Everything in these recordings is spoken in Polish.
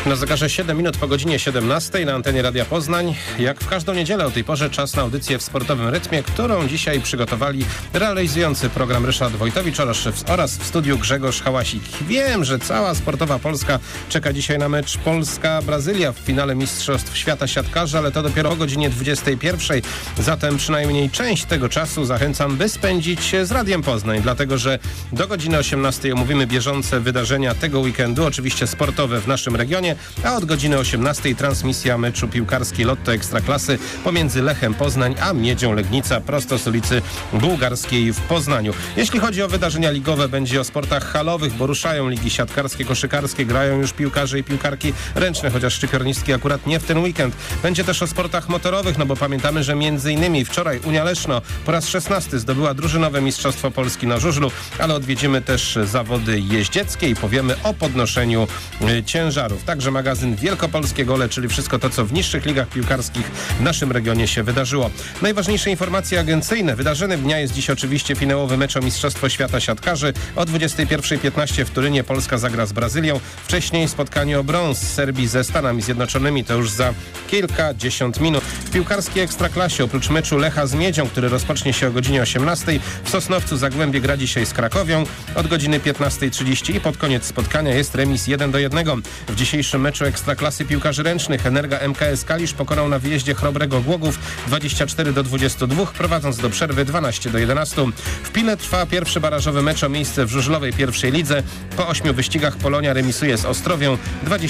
Na zegarze 7 minut po godzinie 17 na antenie Radia Poznań. Jak w każdą niedzielę o tej porze czas na audycję w sportowym rytmie, którą dzisiaj przygotowali realizujący program Ryszard Wojtowicz oraz w studiu Grzegorz Hałasik. Wiem, że cała sportowa Polska czeka dzisiaj na mecz Polska-Brazylia w finale Mistrzostw Świata Siatkarzy, ale to dopiero o godzinie 21. Zatem przynajmniej część tego czasu zachęcam, by spędzić z Radiem Poznań, dlatego że do godziny 18 omówimy bieżące wydarzenia tego weekendu, oczywiście sportowe w naszym regionie, a od godziny 18 transmisja meczu piłkarskiej Lotto Ekstraklasy pomiędzy Lechem Poznań a Miedzią Legnica prosto z ulicy Bułgarskiej w Poznaniu. Jeśli chodzi o wydarzenia ligowe, będzie o sportach halowych, bo ruszają ligi siatkarskie, koszykarskie, grają już piłkarze i piłkarki ręczne, chociaż szczypiornistki akurat nie w ten weekend. Będzie też o sportach motorowych, no bo pamiętamy, że m.in. wczoraj Unia Leszno po raz 16 zdobyła drużynowe Mistrzostwo Polski na żużlu, ale odwiedzimy też zawody jeździeckie i powiemy o podnoszeniu ciężarów. Także magazyn Wielkopolskie Gole, czyli wszystko to, co w niższych ligach piłkarskich w naszym regionie się wydarzyło. Najważniejsze informacje agencyjne. Wydarzeniem dnia jest dziś oczywiście finałowy mecz o Mistrzostwo Świata Siatkarzy. O 21:15 w Turynie Polska zagra z Brazylią. Wcześniej spotkanie o brąz Serbii ze Stanami Zjednoczonymi. To już za kilkadziesiąt minut. W piłkarskiej Ekstraklasie oprócz meczu Lecha z Miedzią, który rozpocznie się o godzinie 18, w Sosnowcu Zagłębie gra dzisiaj z Krakowią. Od godziny 15:30 i pod koniec spotkania jest remis 1-1. W dzisiejszym meczu Ekstraklasy piłkarzy ręcznych Energa MKS Kalisz pokonał na wyjeździe Chrobrego Głogów 24-22, prowadząc do przerwy 12-11. W Pile trwa pierwszy barażowy mecz o miejsce w żużlowej pierwszej lidze. Po 8 wyścigach Polonia remisuje z Ostrowią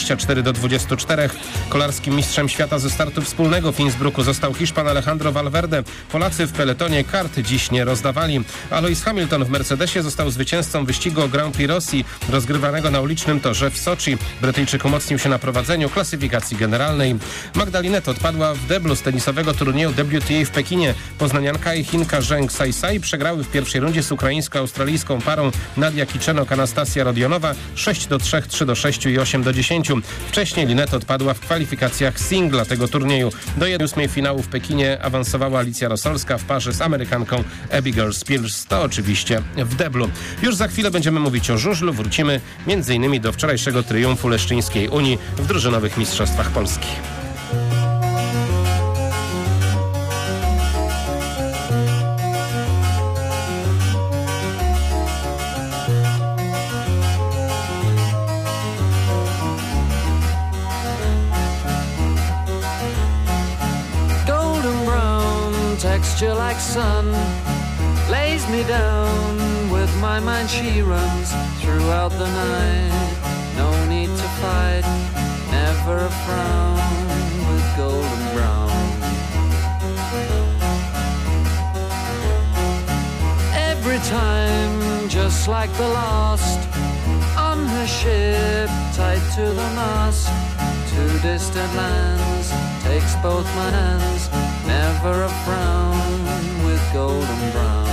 24-24. Kolarskim mistrzem świata ze startu wspólnego w Innsbrucku został Hiszpan Alejandro Valverde. Polacy w peletonie kart dziś nie rozdawali. Lewis Hamilton w Mercedesie został zwycięzcą wyścigu o Grand Prix Rosji rozgrywanego na ulicznym torze w Soczi. Brytyjczyk umocnił się na prowadzeniu klasyfikacji generalnej. Magda Linette odpadła w deblu z tenisowego turnieju WTA w Pekinie. Poznanianka i Chinka Zheng Saisai przegrały w pierwszej rundzie z ukraińsko-australijską parą Nadia Kiczenok-Anastasia Rodionowa 6-3, 3-6 i 8-10. Wcześniej Linette odpadła w kwalifikacjach singla tego turnieju. Do 8. finału w Pekinie awansowała Alicja Rosolska w parze z Amerykanką Abigail Spears. To oczywiście w deblu. Już za chwilę będziemy mówić o żużlu. Wrócimy m.in. do wczorajszego triumfu Leszczyńskiej Unii w drużynowych mistrzostwach Polski. Golden brown texture like sun lays me down. With my mind she runs throughout the night. No need to fight, never a frown with golden brown. Every time, just like the last, on her ship, tied to the mast, to distant lands, takes both my hands, never a frown with golden brown.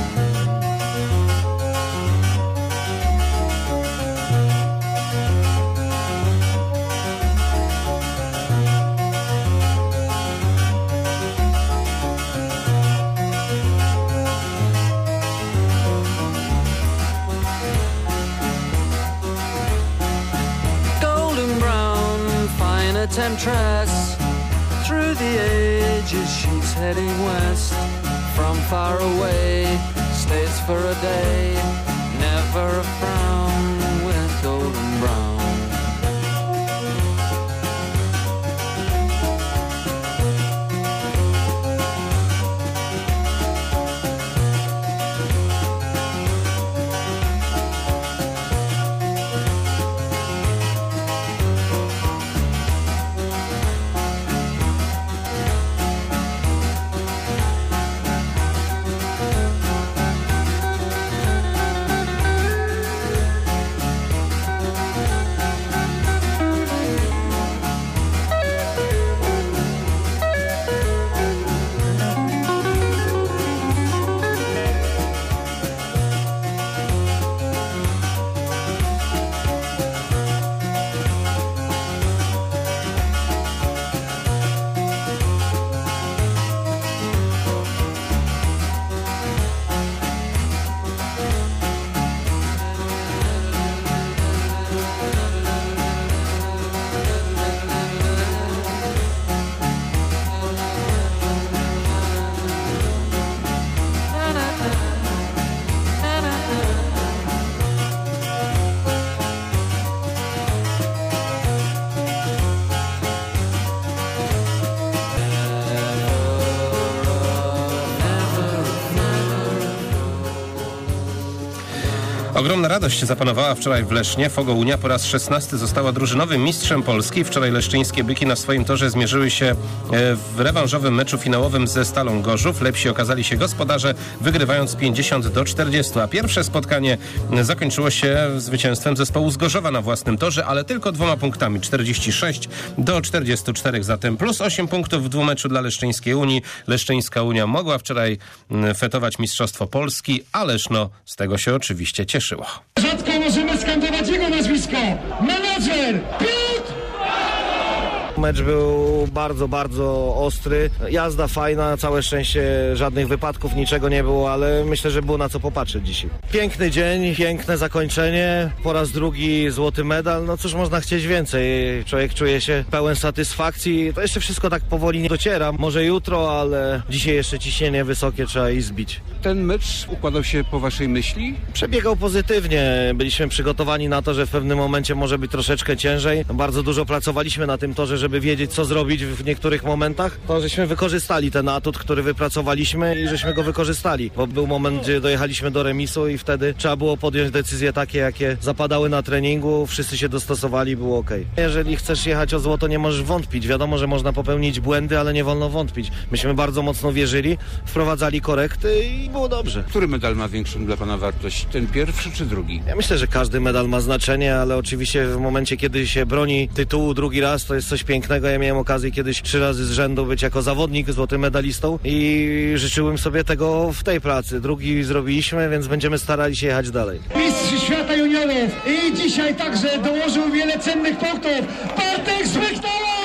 Temptress, through the ages she's heading west. From far away, stays for a day, never a frown with golden brown. Ogromna radość zapanowała wczoraj w Lesznie. Fogounia po raz 16 została drużynowym mistrzem Polski. Wczoraj leszczyńskie byki na swoim torze zmierzyły się w rewanżowym meczu finałowym ze Stalą Gorzów. Lepsi okazali się gospodarze, wygrywając 50-40, a pierwsze spotkanie zakończyło się zwycięstwem zespołu z Gorzowa na własnym torze, ale tylko 2 punktami, 46-44, zatem plus 8 punktów w dwumeczu dla Leszczyńskiej Unii. Leszczyńska Unia mogła wczoraj fetować Mistrzostwo Polski, a Leszno z tego się oczywiście cieszyło. Rzadko możemy skandować jego nazwisko. Menadżer Piotr! Mecz był bardzo, bardzo ostry. Jazda fajna, całe szczęście żadnych wypadków, niczego nie było, ale myślę, że było na co popatrzeć dzisiaj. Piękny dzień, piękne zakończenie. Po raz drugi złoty medal. No cóż można chcieć więcej. Człowiek czuje się pełen satysfakcji. To jeszcze wszystko tak powoli nie dociera. Może jutro, ale dzisiaj jeszcze ciśnienie wysokie trzeba i zbić. Ten mecz układał się po waszej myśli? Przebiegał pozytywnie. Byliśmy przygotowani na to, że w pewnym momencie może być troszeczkę ciężej. Bardzo dużo pracowaliśmy na tym torze, żeby wiedzieć, co zrobić w niektórych momentach. To żeśmy wykorzystali ten atut, który wypracowaliśmy i żeśmy go wykorzystali. Bo był moment, gdzie dojechaliśmy do remisu i wtedy trzeba było podjąć decyzje takie, jakie zapadały na treningu. Wszyscy się dostosowali, było ok. Jeżeli chcesz jechać o złoto, nie możesz wątpić. Wiadomo, że można popełnić błędy, ale nie wolno wątpić. Myśmy bardzo mocno wierzyli, wprowadzali korekty i było dobrze. Który medal ma większą dla pana wartość? Ten pierwszy czy drugi? Ja myślę, że każdy medal ma znaczenie, ale oczywiście w momencie, kiedy się broni tytułu drugi raz, to jest coś pięknego. Ja miałem okazję kiedyś 3 razy z rzędu być jako zawodnik złotym medalistą i życzyłem sobie tego w tej pracy. Drugi zrobiliśmy, więc będziemy starali się jechać dalej. Mistrz świata juniorów i dzisiaj także dołożył wiele cennych punktów. Bartek Smektala!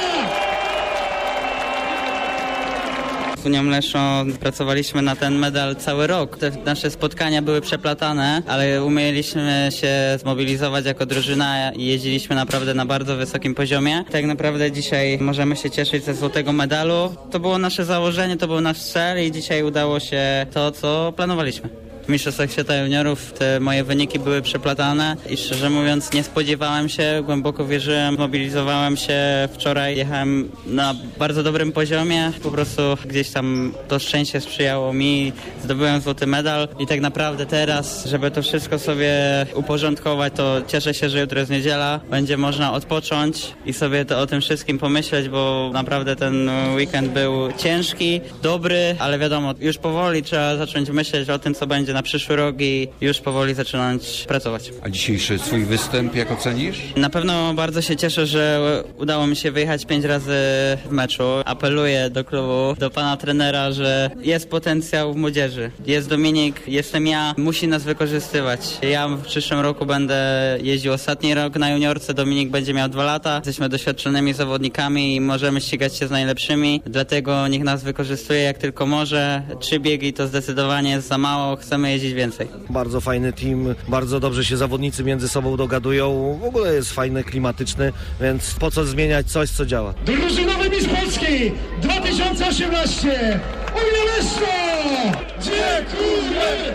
Z Unią Leszno pracowaliśmy na ten medal cały rok. Te nasze spotkania były przeplatane, ale umieliśmy się zmobilizować jako drużyna i jeździliśmy naprawdę na bardzo wysokim poziomie. Tak naprawdę dzisiaj możemy się cieszyć ze złotego medalu. To było nasze założenie, to był nasz cel i dzisiaj udało się to, co planowaliśmy. W Mistrzostwach Świata Juniorów te moje wyniki były przeplatane i szczerze mówiąc nie spodziewałem się, głęboko wierzyłem, mobilizowałem się wczoraj, jechałem na bardzo dobrym poziomie, po prostu gdzieś tam to szczęście sprzyjało mi, zdobyłem złoty medal i tak naprawdę teraz, żeby to wszystko sobie uporządkować, to cieszę się, że jutro jest niedziela, będzie można odpocząć i sobie to o tym wszystkim pomyśleć, bo naprawdę ten weekend był ciężki, dobry, ale wiadomo, już powoli trzeba zacząć myśleć o tym, co będzie na przyszły rok i już powoli zaczynać pracować. A dzisiejszy swój występ jak ocenisz? Na pewno bardzo się cieszę, że udało mi się wyjechać 5 razy w meczu. Apeluję do klubu, do pana trenera, że jest potencjał w młodzieży. Jest Dominik, jestem ja, musi nas wykorzystywać. Ja w przyszłym roku będę jeździł ostatni rok na juniorce, Dominik będzie miał 2 lata. Jesteśmy doświadczonymi zawodnikami i możemy ścigać się z najlepszymi, dlatego niech nas wykorzystuje jak tylko może. 3 biegi to zdecydowanie jest za mało, chcemy jeździć więcej. Bardzo fajny team, bardzo dobrze się zawodnicy między sobą dogadują. W ogóle jest fajny, klimatyczny, więc po co zmieniać coś, co działa. Drużynowy mistrz Polski 2018 Unia Leszno! Dziękuję!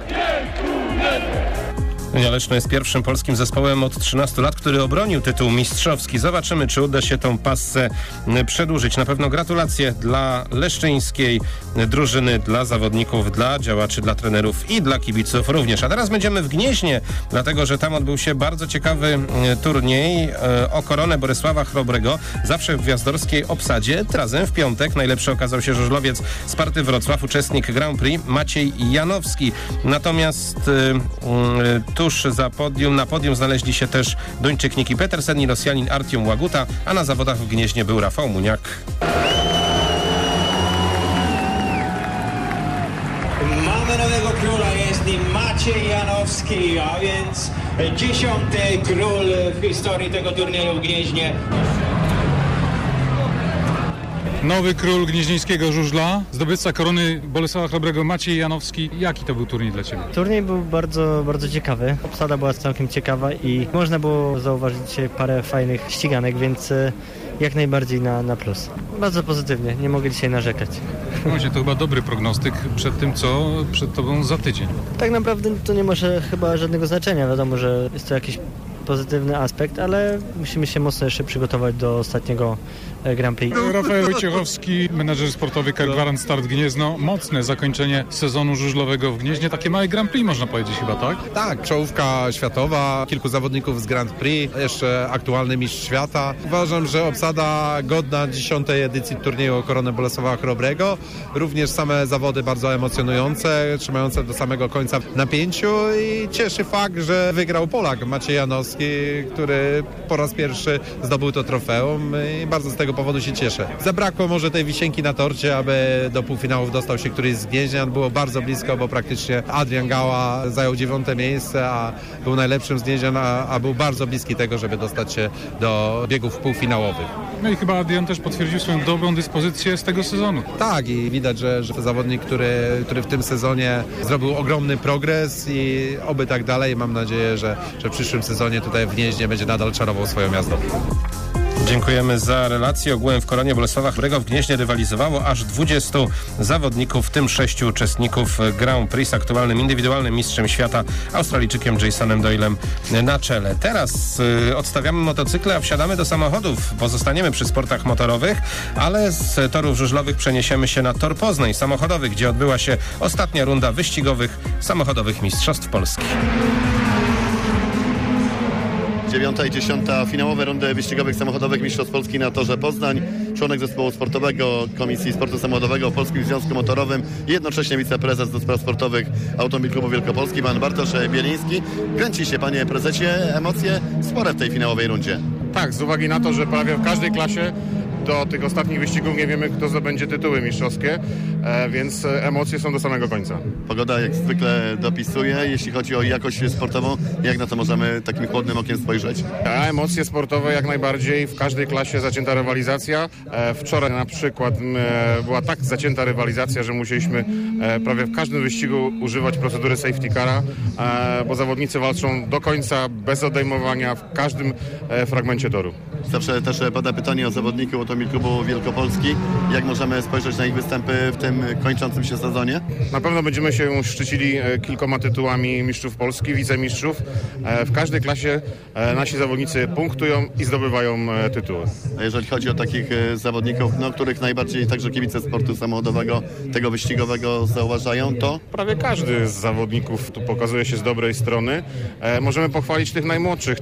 Unia Leszno jest pierwszym polskim zespołem od 13 lat, który obronił tytuł mistrzowski. Zobaczymy, czy uda się tą passę przedłużyć. Na pewno gratulacje dla leszczyńskiej drużyny, dla zawodników, dla działaczy, dla trenerów i dla kibiców również. A teraz będziemy w Gnieźnie, dlatego że tam odbył się bardzo ciekawy turniej o koronę Borysława Chrobrego. Zawsze w gwiazdorskiej obsadzie. Razem w piątek najlepszy okazał się żużlowiec Sparty Wrocław, uczestnik Grand Prix Maciej Janowski. Natomiast tuż za podium, na podium znaleźli się też Duńczyk Niki Petersen i Rosjanin Artiom Łaguta, a na zawodach w Gnieźnie był Rafał Muniak. Mamy nowego króla, jest nim Maciej Janowski, a więc 10. król w historii tego turnieju w Gnieźnie. Nowy król gnieźnieńskiego żużla, zdobywca korony Bolesława Chrobrego Maciej Janowski. Jaki to był turniej dla Ciebie? Turniej był bardzo, bardzo ciekawy. Obsada była całkiem ciekawa i można było zauważyć dzisiaj parę fajnych ściganek, więc jak najbardziej na plus. Bardzo pozytywnie, nie mogę dzisiaj narzekać. Właśnie, to chyba dobry prognostyk przed tym, co przed Tobą za tydzień. Tak naprawdę to nie ma chyba żadnego znaczenia. Wiadomo, że jest to jakieś pozytywny aspekt, ale musimy się mocno jeszcze przygotować do ostatniego Grand Prix. Rafael Wojciechowski, menadżer sportowy Car Gwarant Start Gniezno. Mocne zakończenie sezonu żużlowego w Gnieźnie. Takie małe Grand Prix można powiedzieć chyba, tak? Tak, czołówka światowa, kilku zawodników z Grand Prix, jeszcze aktualny mistrz świata. Uważam, że obsada godna 10. edycji turnieju o Koronę Bolesława Chrobrego. Również same zawody bardzo emocjonujące, trzymające do samego końca w napięciu i cieszy fakt, że wygrał Polak Maciej Janowski, który po raz pierwszy zdobył to trofeum i bardzo z tego powodu się cieszę. Zabrakło może tej wisienki na torcie, aby do półfinałów dostał się któryś z Gnieźnian. Było bardzo blisko, bo praktycznie Adrian Gała zajął 9. miejsce, a był najlepszym z Gnieźnian, a był bardzo bliski tego, żeby dostać się do biegów półfinałowych. No i chyba Adrian też potwierdził swoją dobrą dyspozycję z tego sezonu. Tak, i widać, że to zawodnik, który w tym sezonie zrobił ogromny progres i oby tak dalej. Mam nadzieję, że w przyszłym sezonie tutaj w Gnieźnie będzie nadal czarował swoją jazdą. Dziękujemy za relację. Ogółem w Koronie Bolesława Chrobrego w Gnieźnie rywalizowało aż 20 zawodników, w tym 6 uczestników Grand Prix z aktualnym indywidualnym mistrzem świata Australijczykiem Jasonem Doylem na czele. Teraz odstawiamy motocykle, a wsiadamy do samochodów. Pozostaniemy przy sportach motorowych, ale z torów żużlowych przeniesiemy się na Tor Poznań samochodowy, gdzie odbyła się ostatnia runda wyścigowych samochodowych Mistrzostw Polski. 9. i 10. finałowe rundy wyścigowych samochodowych Mistrzostw Polski na Torze Poznań. Członek zespołu sportowego Komisji Sportu Samochodowego w Polskim Związku Motorowym i jednocześnie wiceprezes do spraw sportowych Automobil Klubu Wielkopolski, pan Bartosz Bieliński. Kręci się, panie prezesie, emocje spore w tej finałowej rundzie. Tak, z uwagi na to, że prawie w każdej klasie do tych ostatnich wyścigów nie wiemy, kto zdobędzie tytuły mistrzowskie, więc emocje są do samego końca. Pogoda jak zwykle dopisuje. Jeśli chodzi o jakość sportową, jak na to możemy takim chłodnym okiem spojrzeć? A emocje sportowe jak najbardziej. W każdej klasie zacięta rywalizacja. Wczoraj na przykład była tak zacięta rywalizacja, że musieliśmy prawie w każdym wyścigu używać procedury safety cara, bo zawodnicy walczą do końca, bez odejmowania, w każdym fragmencie toru. Zawsze też pada pytanie o zawodników Automobil Klubu Wielkopolski. Jak możemy spojrzeć na ich występy w tym kończącym się sezonie? Na pewno będziemy się szczycili kilkoma tytułami mistrzów Polski, wicemistrzów. W każdej klasie nasi zawodnicy punktują i zdobywają tytuły. A jeżeli chodzi o takich zawodników, których najbardziej także kibice sportu samochodowego, tego wyścigowego zauważają, to? Prawie każdy z zawodników tu pokazuje się z dobrej strony. Możemy pochwalić tych najmłodszych,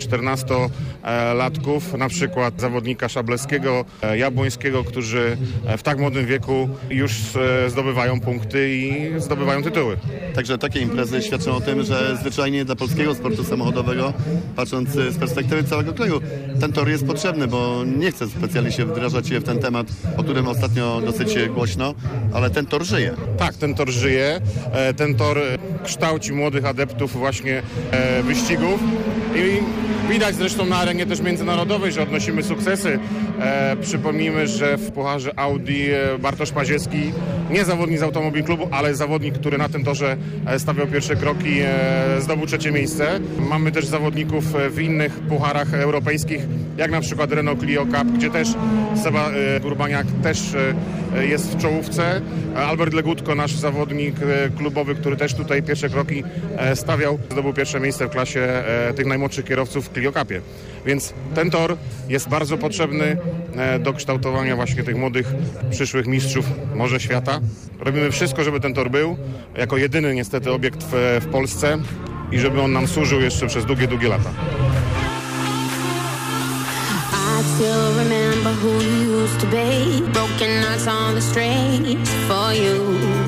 14-latków, na przykład zawodnika Szablewskiego, Jabłońskiego, którzy w tak młodym wieku już zdobywają punkty i zdobywają tytuły. Także takie imprezy świadczą o tym, że zwyczajnie dla polskiego sportu samochodowego, patrząc z perspektywy całego kraju, ten tor jest potrzebny, bo nie chcę specjalnie się wdrażać w ten temat, o którym ostatnio dosyć głośno, ale ten tor żyje. Tak, ten tor żyje. Ten tor kształci młodych adeptów właśnie wyścigów i widać zresztą na arenie też międzynarodowej, że odnosimy sukcesy. Przypomnijmy, że w pucharze Audi Bartosz Paziewski, nie zawodnik z Automobil Klubu, ale zawodnik, który na tym torze stawiał pierwsze kroki, zdobył 3. miejsce. Mamy też zawodników w innych pucharach europejskich, jak na przykład Renault Clio Cup, gdzie też Seba Urbaniak też jest w czołówce. Albert Legutko, nasz zawodnik klubowy, który też tutaj pierwsze kroki stawiał, zdobył 1. miejsce w klasie tych najmłodszych kierowców w Clio Cupie. Więc ten tor jest bardzo potrzebny do kształtowania właśnie tych młodych, przyszłych mistrzów może świata. Robimy wszystko, żeby ten tor był, jako jedyny niestety obiekt w Polsce i żeby on nam służył jeszcze przez długie, długie lata. I still remember who you used to be, broken nights on the streets for you.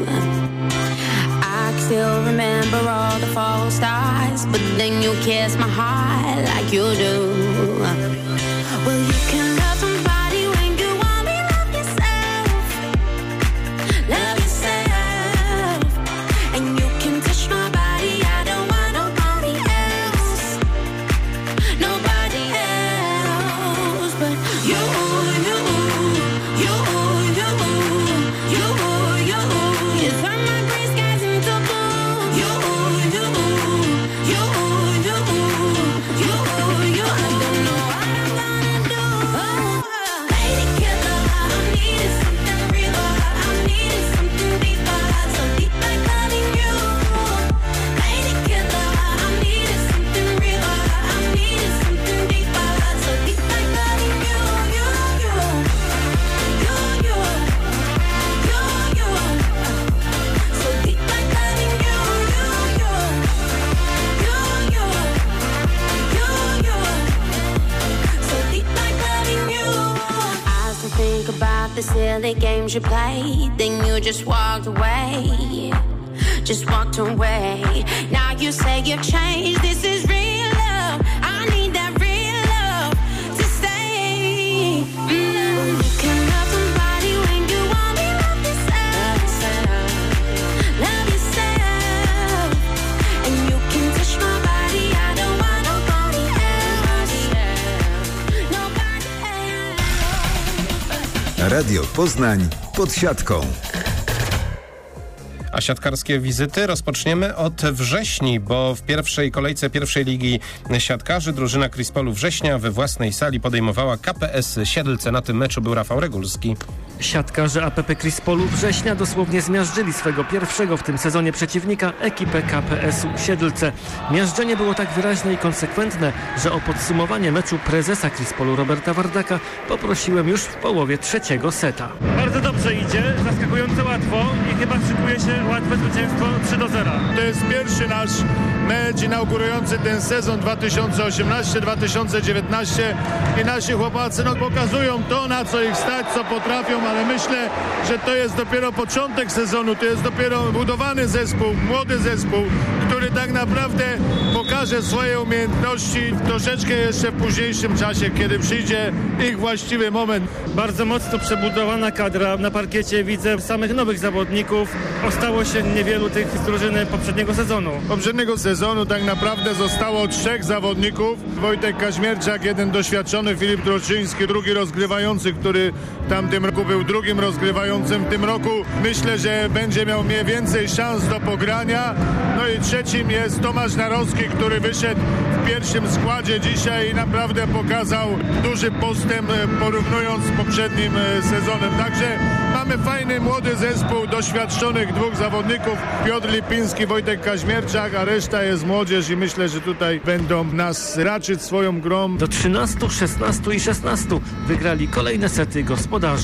I still remember all the false stars, but then you kissed my heart like you do. Well, you can love somebody when you only love yourself. Love yourself. And you can touch my body, I don't want nobody else. Nobody else but you, you, you, you, you, you. You turn my gray skies into blue. You, you, you, you, you, you. I don't know why. the silly games you played. Then you just walked away. Just walked away. Now you say you've changed. This is real love. I need that real love to stay. You can love somebody when you only love yourself. Love yourself. And you can touch my body. I don't want nobody else. Nobody else. Radio Poznań pod siatką. A siatkarskie wizyty rozpoczniemy od wrześni, bo w pierwszej kolejce pierwszej ligi siatkarzy drużyna Krispolu Września we własnej sali podejmowała KPS Siedlce. Na tym meczu był Rafał Regulski. Siatkarze APP Krispolu Września dosłownie zmiażdżyli swego pierwszego w tym sezonie przeciwnika, ekipę KPS-u Siedlce. Miażdżenie było tak wyraźne i konsekwentne, że o podsumowanie meczu prezesa Krispolu Roberta Wardaka poprosiłem już w połowie trzeciego seta. Bardzo dobrze idzie, zaskakująco łatwo i chyba szykuje się łatwe zwycięstwo 3-0. To jest pierwszy nasz mecz inaugurujący ten sezon 2018-2019 i nasi chłopacy pokazują to, na co ich stać, co potrafią, ale myślę, że to jest dopiero początek sezonu, to jest dopiero budowany zespół, młody zespół, który tak naprawdę pokaże swoje umiejętności troszeczkę jeszcze w późniejszym czasie, kiedy przyjdzie ich właściwy moment. Bardzo mocno przebudowana kadra. Na parkiecie widzę samych nowych zawodników. Ostało się niewielu tych z drużyny poprzedniego sezonu. Poprzedniego sezonu tak naprawdę zostało 3 zawodników. Wojtek Kaźmierczak, jeden doświadczony, Filip Troczyński, drugi rozgrywający, który w tamtym roku był drugim rozgrywającym. W tym roku myślę, że będzie miał więcej szans do pogrania. No i trzecim jest Tomasz Narowski, który wyszedł w pierwszym składzie dzisiaj i naprawdę pokazał duży postęp porównując z poprzednim sezonem. Także mamy fajny, młody zespół doświadczonych 2 zawodników, Piotr Lipiński, Wojtek Kaźmierczak, a reszta jest młodzież i myślę, że tutaj będą nas raczyć swoją grą. Do 13, 16 i 16 wygrali kolejne sety gospodarze.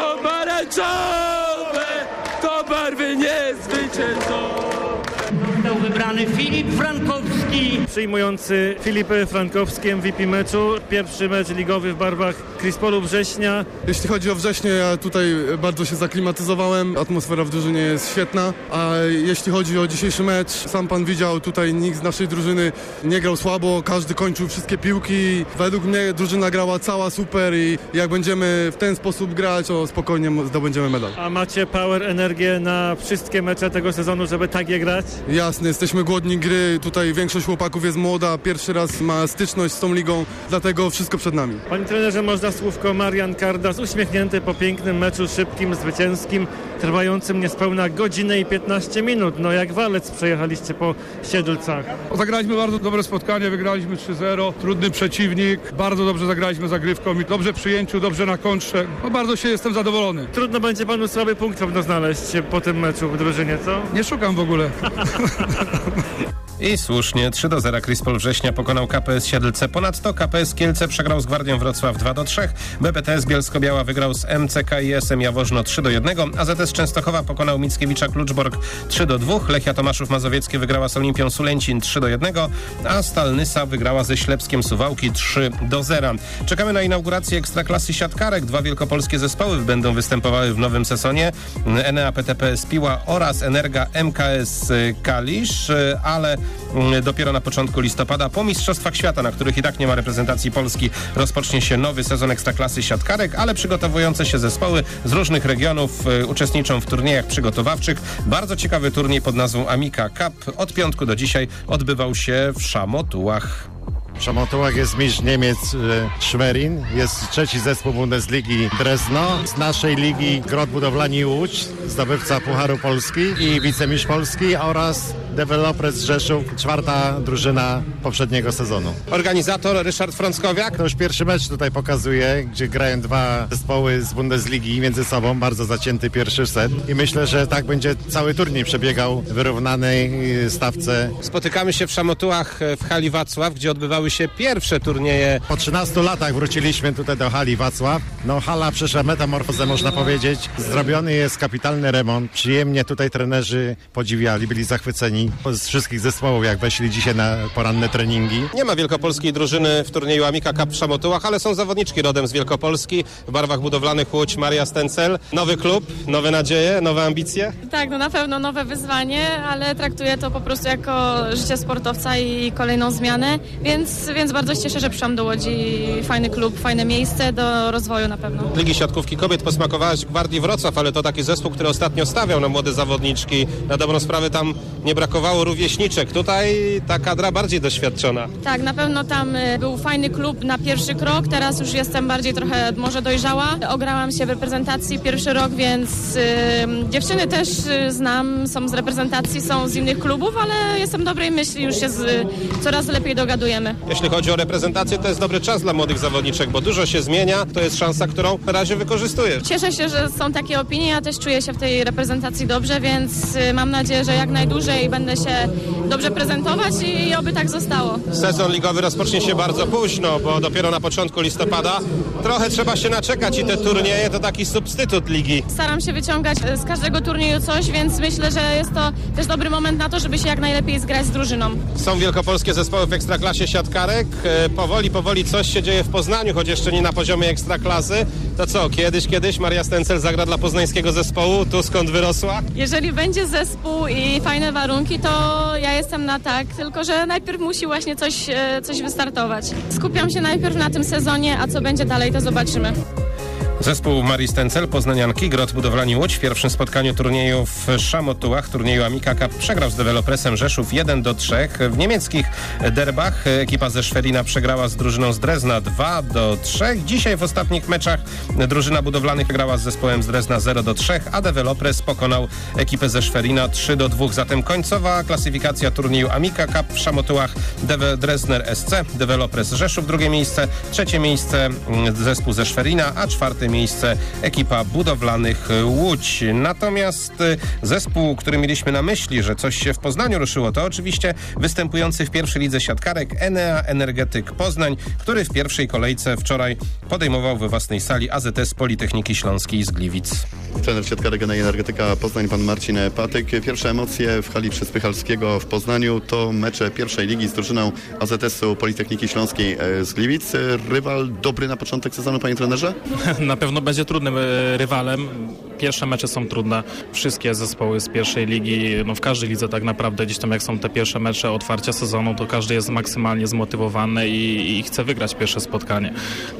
Pomarańczowe to barwy niezwyciężone. Został wybrany Filip Frankowski. Przyjmujący Filip Frankowski MVP meczu. Pierwszy mecz ligowy w barwach Krispolu Września. Jeśli chodzi o Wrześnie, ja tutaj bardzo się zaklimatyzowałem. Atmosfera w drużynie jest świetna. A jeśli chodzi o dzisiejszy mecz, sam pan widział, tutaj nikt z naszej drużyny nie grał słabo. Każdy kończył wszystkie piłki. Według mnie drużyna grała cała super i jak będziemy w ten sposób grać, to spokojnie zdobędziemy medal. A macie power, energię na wszystkie mecze tego sezonu, żeby tak je grać? Jasne, jesteśmy głodni gry, tutaj większość chłopaków jest młoda, pierwszy raz ma styczność z tą ligą, dlatego wszystko przed nami. Panie trenerze, można słówko Marian Kardas, uśmiechnięty po pięknym meczu, szybkim, zwycięskim, trwającym niespełna godzinę i 15 minut. No jak walec przejechaliście po Siedlcach. Zagraliśmy bardzo dobre spotkanie, wygraliśmy 3-0, trudny przeciwnik, bardzo dobrze zagraliśmy zagrywką i dobrze przyjęciu, dobrze na kontrze. No bardzo jestem zadowolony. Trudno będzie panu słaby punkt pewno znaleźć po tym meczu w drużynie, co? Nie szukam w ogóle. I słusznie, 3-0 Krispol Września pokonał KPS Siedlce. Ponadto KPS Kielce przegrał z Gwardią Wrocław 2-3. BBTS Bielsko-Biała wygrał z MCKiS-em Jaworzno 3-1. AZS Częstochowa pokonał Mickiewicza Kluczbork 3-2. Lechia Tomaszów Mazowieckie wygrała z Olimpią Sulęcin 3-1, a Stal Nysa wygrała ze Ślepskiem Suwałki 3-0. Czekamy na inaugurację Ekstraklasy Siatkarek. 2 wielkopolskie zespoły będą występowały w nowym sezonie. Enea PTPS Piła oraz Energa MKS Kalisz, ale dopiero na początku listopada, po Mistrzostwach Świata, na których i tak nie ma reprezentacji Polski, rozpocznie się nowy sezon Ekstraklasy Siatkarek, ale przygotowujące się zespoły z różnych regionów uczestniczą w turniejach przygotowawczych. Bardzo ciekawy turniej pod nazwą Amica Cup od piątku do dzisiaj odbywał się w Szamotułach. W Szamotułach jest mistrz Niemiec Schwerin, jest trzeci zespół Bundesligi Drezno, z naszej ligi Grot Budowlani Łódź, zdobywca Pucharu Polski i wicemistrz Polski oraz Developers Rzeszów, 4. drużyna poprzedniego sezonu. Organizator Ryszard Frąckowiak. To już pierwszy mecz tutaj pokazuje, gdzie grają 2 zespoły z Bundesligi między sobą, bardzo zacięty pierwszy set i myślę, że tak będzie cały turniej przebiegał w wyrównanej stawce. Spotykamy się w Szamotułach w hali Wacław, gdzie odbywały się pierwsze turnieje. Po 13 latach wróciliśmy tutaj do hali Wacław. No hala przeszła metamorfozę, można powiedzieć. Zrobiony jest kapitalny remont. Przyjemnie tutaj trenerzy podziwiali, byli zachwyceni przygotowani z wszystkich zespołów, jak weszli dzisiaj na poranne treningi. Nie ma wielkopolskiej drużyny w turnieju Amica Cup w Szamotułach, ale są zawodniczki rodem z Wielkopolski, w barwach budowlanych Łódź, Maria Stencel. Nowy klub, nowe nadzieje, nowe ambicje? Tak, no na pewno nowe wyzwanie, ale traktuję to po prostu jako życie sportowca i kolejną zmianę, więc bardzo się cieszę, że przyszłam do Łodzi. Fajny klub, fajne miejsce do rozwoju na pewno. Ligi Siatkówki Kobiet posmakowałaś Gwardii Wrocław, ale to taki zespół, który ostatnio stawiał na młode zawodniczki. Na dobrą sprawę tam nie brakowało rówieśniczek. Tutaj ta kadra bardziej doświadczona. Tak, na pewno tam był fajny klub na pierwszy krok. Teraz już jestem bardziej trochę może dojrzała. Ograłam się w reprezentacji pierwszy rok, więc dziewczyny też znam, są z reprezentacji, są z innych klubów, ale jestem dobrej myśli, już się coraz lepiej dogadujemy. Jeśli chodzi o reprezentację, to jest dobry czas dla młodych zawodniczek, bo dużo się zmienia. To jest szansa, którą na razie wykorzystujesz. Cieszę się, że są takie opinie. Ja też czuję się w tej reprezentacji dobrze, więc mam nadzieję, że jak najdłużej będę się dobrze prezentować i oby tak zostało. Sezon ligowy rozpocznie się bardzo późno, bo dopiero na początku listopada. Trochę trzeba się naczekać i te turnieje to taki substytut ligi. Staram się wyciągać z każdego turnieju coś, więc myślę, że jest to też dobry moment na to, żeby się jak najlepiej zgrać z drużyną. Są wielkopolskie zespoły w ekstraklasie siatkarek. Powoli coś się dzieje w Poznaniu, choć jeszcze nie na poziomie ekstraklasy. To co, kiedyś Maria Stencel zagra dla poznańskiego zespołu, tu skąd wyrosła? Jeżeli będzie zespół i fajne warunki, to ja jestem na tak, tylko że najpierw musi właśnie coś wystartować. Skupiam się najpierw na tym sezonie, a co będzie dalej, to zobaczymy. Zespół Marii Stencel, poznanianki, Grot Budowlani Łódź w pierwszym spotkaniu turnieju w Szamotułach, turnieju Amica Cup, przegrał z Developresem Rzeszów 1-3. W niemieckich derbach ekipa ze Szwerina przegrała z drużyną z Drezna 2-3. Dzisiaj w ostatnich meczach drużyna budowlanych grała z zespołem z Drezna 0-3, a Developres pokonał ekipę ze Szwerina 3-2. Zatem końcowa klasyfikacja turnieju Amica Cup w Szamotułach: Dresdner SC, Developres Rzeszów drugie miejsce, trzecie miejsce zespół ze Szwerina, a czwarte miejsce ekipa budowlanych Łódź. Natomiast zespół, który mieliśmy na myśli, że coś się w Poznaniu ruszyło, to oczywiście występujący w pierwszej lidze siatkarek Enea Energetyk Poznań, który w pierwszej kolejce wczoraj podejmował we własnej sali AZS Politechniki Śląskiej z Gliwic. Trener siatkarek Enea Energetyka Poznań, pan Marcin Patyk. Pierwsze emocje w hali Przyspychalskiego w Poznaniu to mecze pierwszej ligi z drużyną AZS-u Politechniki Śląskiej z Gliwic. Rywal dobry na początek sezonu, panie trenerze? Na pewno będzie trudnym rywalem. Pierwsze mecze są trudne. Wszystkie zespoły z pierwszej ligi, no w każdej lidze tak naprawdę, gdzieś tam jak są te pierwsze mecze otwarcia sezonu, to każdy jest maksymalnie zmotywowany i chce wygrać pierwsze spotkanie.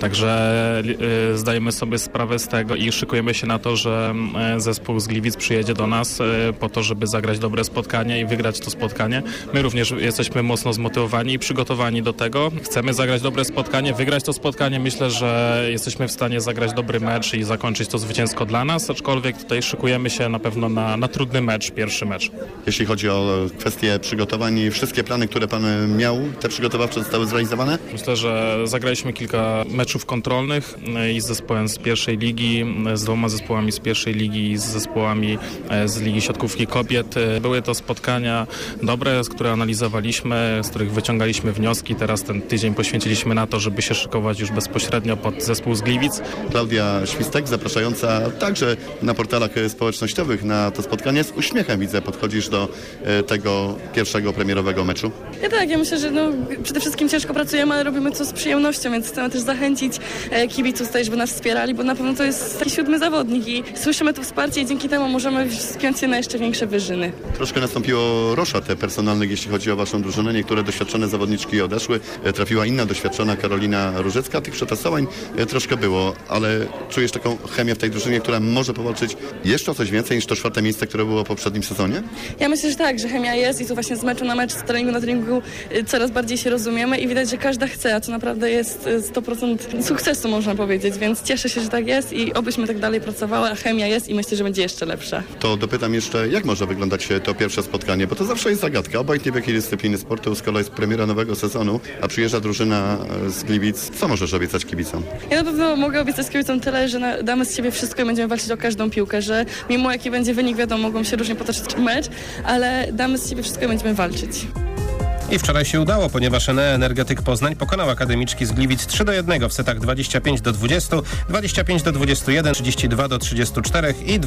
Także zdajemy sobie sprawę z tego i szykujemy się na to, że zespół z Gliwic przyjedzie do nas po to, żeby zagrać dobre spotkanie i wygrać to spotkanie. My również jesteśmy mocno zmotywowani i przygotowani do tego. Chcemy zagrać dobre spotkanie, wygrać to spotkanie. Myślę, że jesteśmy w stanie zagrać dobry mecz i zakończyć to zwycięsko dla nas, aczkolwiek tutaj szykujemy się na pewno na trudny mecz, pierwszy mecz. Jeśli chodzi o kwestie przygotowań, wszystkie plany, które pan miał, te przygotowawcze zostały zrealizowane? Myślę, że zagraliśmy kilka meczów kontrolnych i z zespołem z pierwszej ligi, z dwoma zespołami z pierwszej ligi i z zespołami z Ligi Siatkówki Kobiet. Były to spotkania dobre, które analizowaliśmy, z których wyciągaliśmy wnioski. Teraz ten tydzień poświęciliśmy na to, żeby się szykować już bezpośrednio pod zespół z Gliwic. Klaudia Świstek, zapraszająca także na portalach społecznościowych na to spotkanie. Z uśmiechem, widzę, podchodzisz do tego pierwszego premierowego meczu. Ja myślę, że przede wszystkim ciężko pracujemy, ale robimy to z przyjemnością, więc chcemy też zachęcić kibiców tutaj, żeby nas wspierali, bo na pewno to jest taki 7. zawodnik i słyszymy to wsparcie i dzięki temu możemy wspiąć się na jeszcze większe wyżyny. Troszkę nastąpiło roszad personalnych, jeśli chodzi o waszą drużynę. Niektóre doświadczone zawodniczki odeszły, trafiła inna doświadczona Karolina Różecka. Tych przetasowań troszkę było, ale czujesz taką chemię w tej drużynie, która może powalczyć jeszcze o coś więcej niż to 4. miejsce, które było w poprzednim sezonie? Ja myślę, że tak, że chemia jest i tu właśnie z meczu na mecz, z treningu na treningu coraz bardziej się rozumiemy i widać, że każda chce, a to naprawdę jest 100% sukcesu, można powiedzieć, więc cieszę się, że tak jest i obyśmy tak dalej pracowały, a chemia jest i myślę, że będzie jeszcze lepsza. To dopytam jeszcze, jak może wyglądać to pierwsze spotkanie, bo to zawsze jest zagadka, obojętnie w jakiej dyscypliny sportu, skoro jest premiera nowego sezonu, a przyjeżdża drużyna z Gliwic. Co możesz obiecać kibicom? Ja na pewno mogę obiecać kibicom tyle, że damy z siebie wszystko i będziemy walczyć o każdą piłkę, że mimo jaki będzie wynik, wiadomo, mogą się różnie potoczyć mecz, ale damy z siebie wszystko i będziemy walczyć. I wczoraj się udało, ponieważ Enea Energetyk Poznań pokonał Akademiczki z Gliwic 3-1 w setach 25-20, 25-21, 32-34 i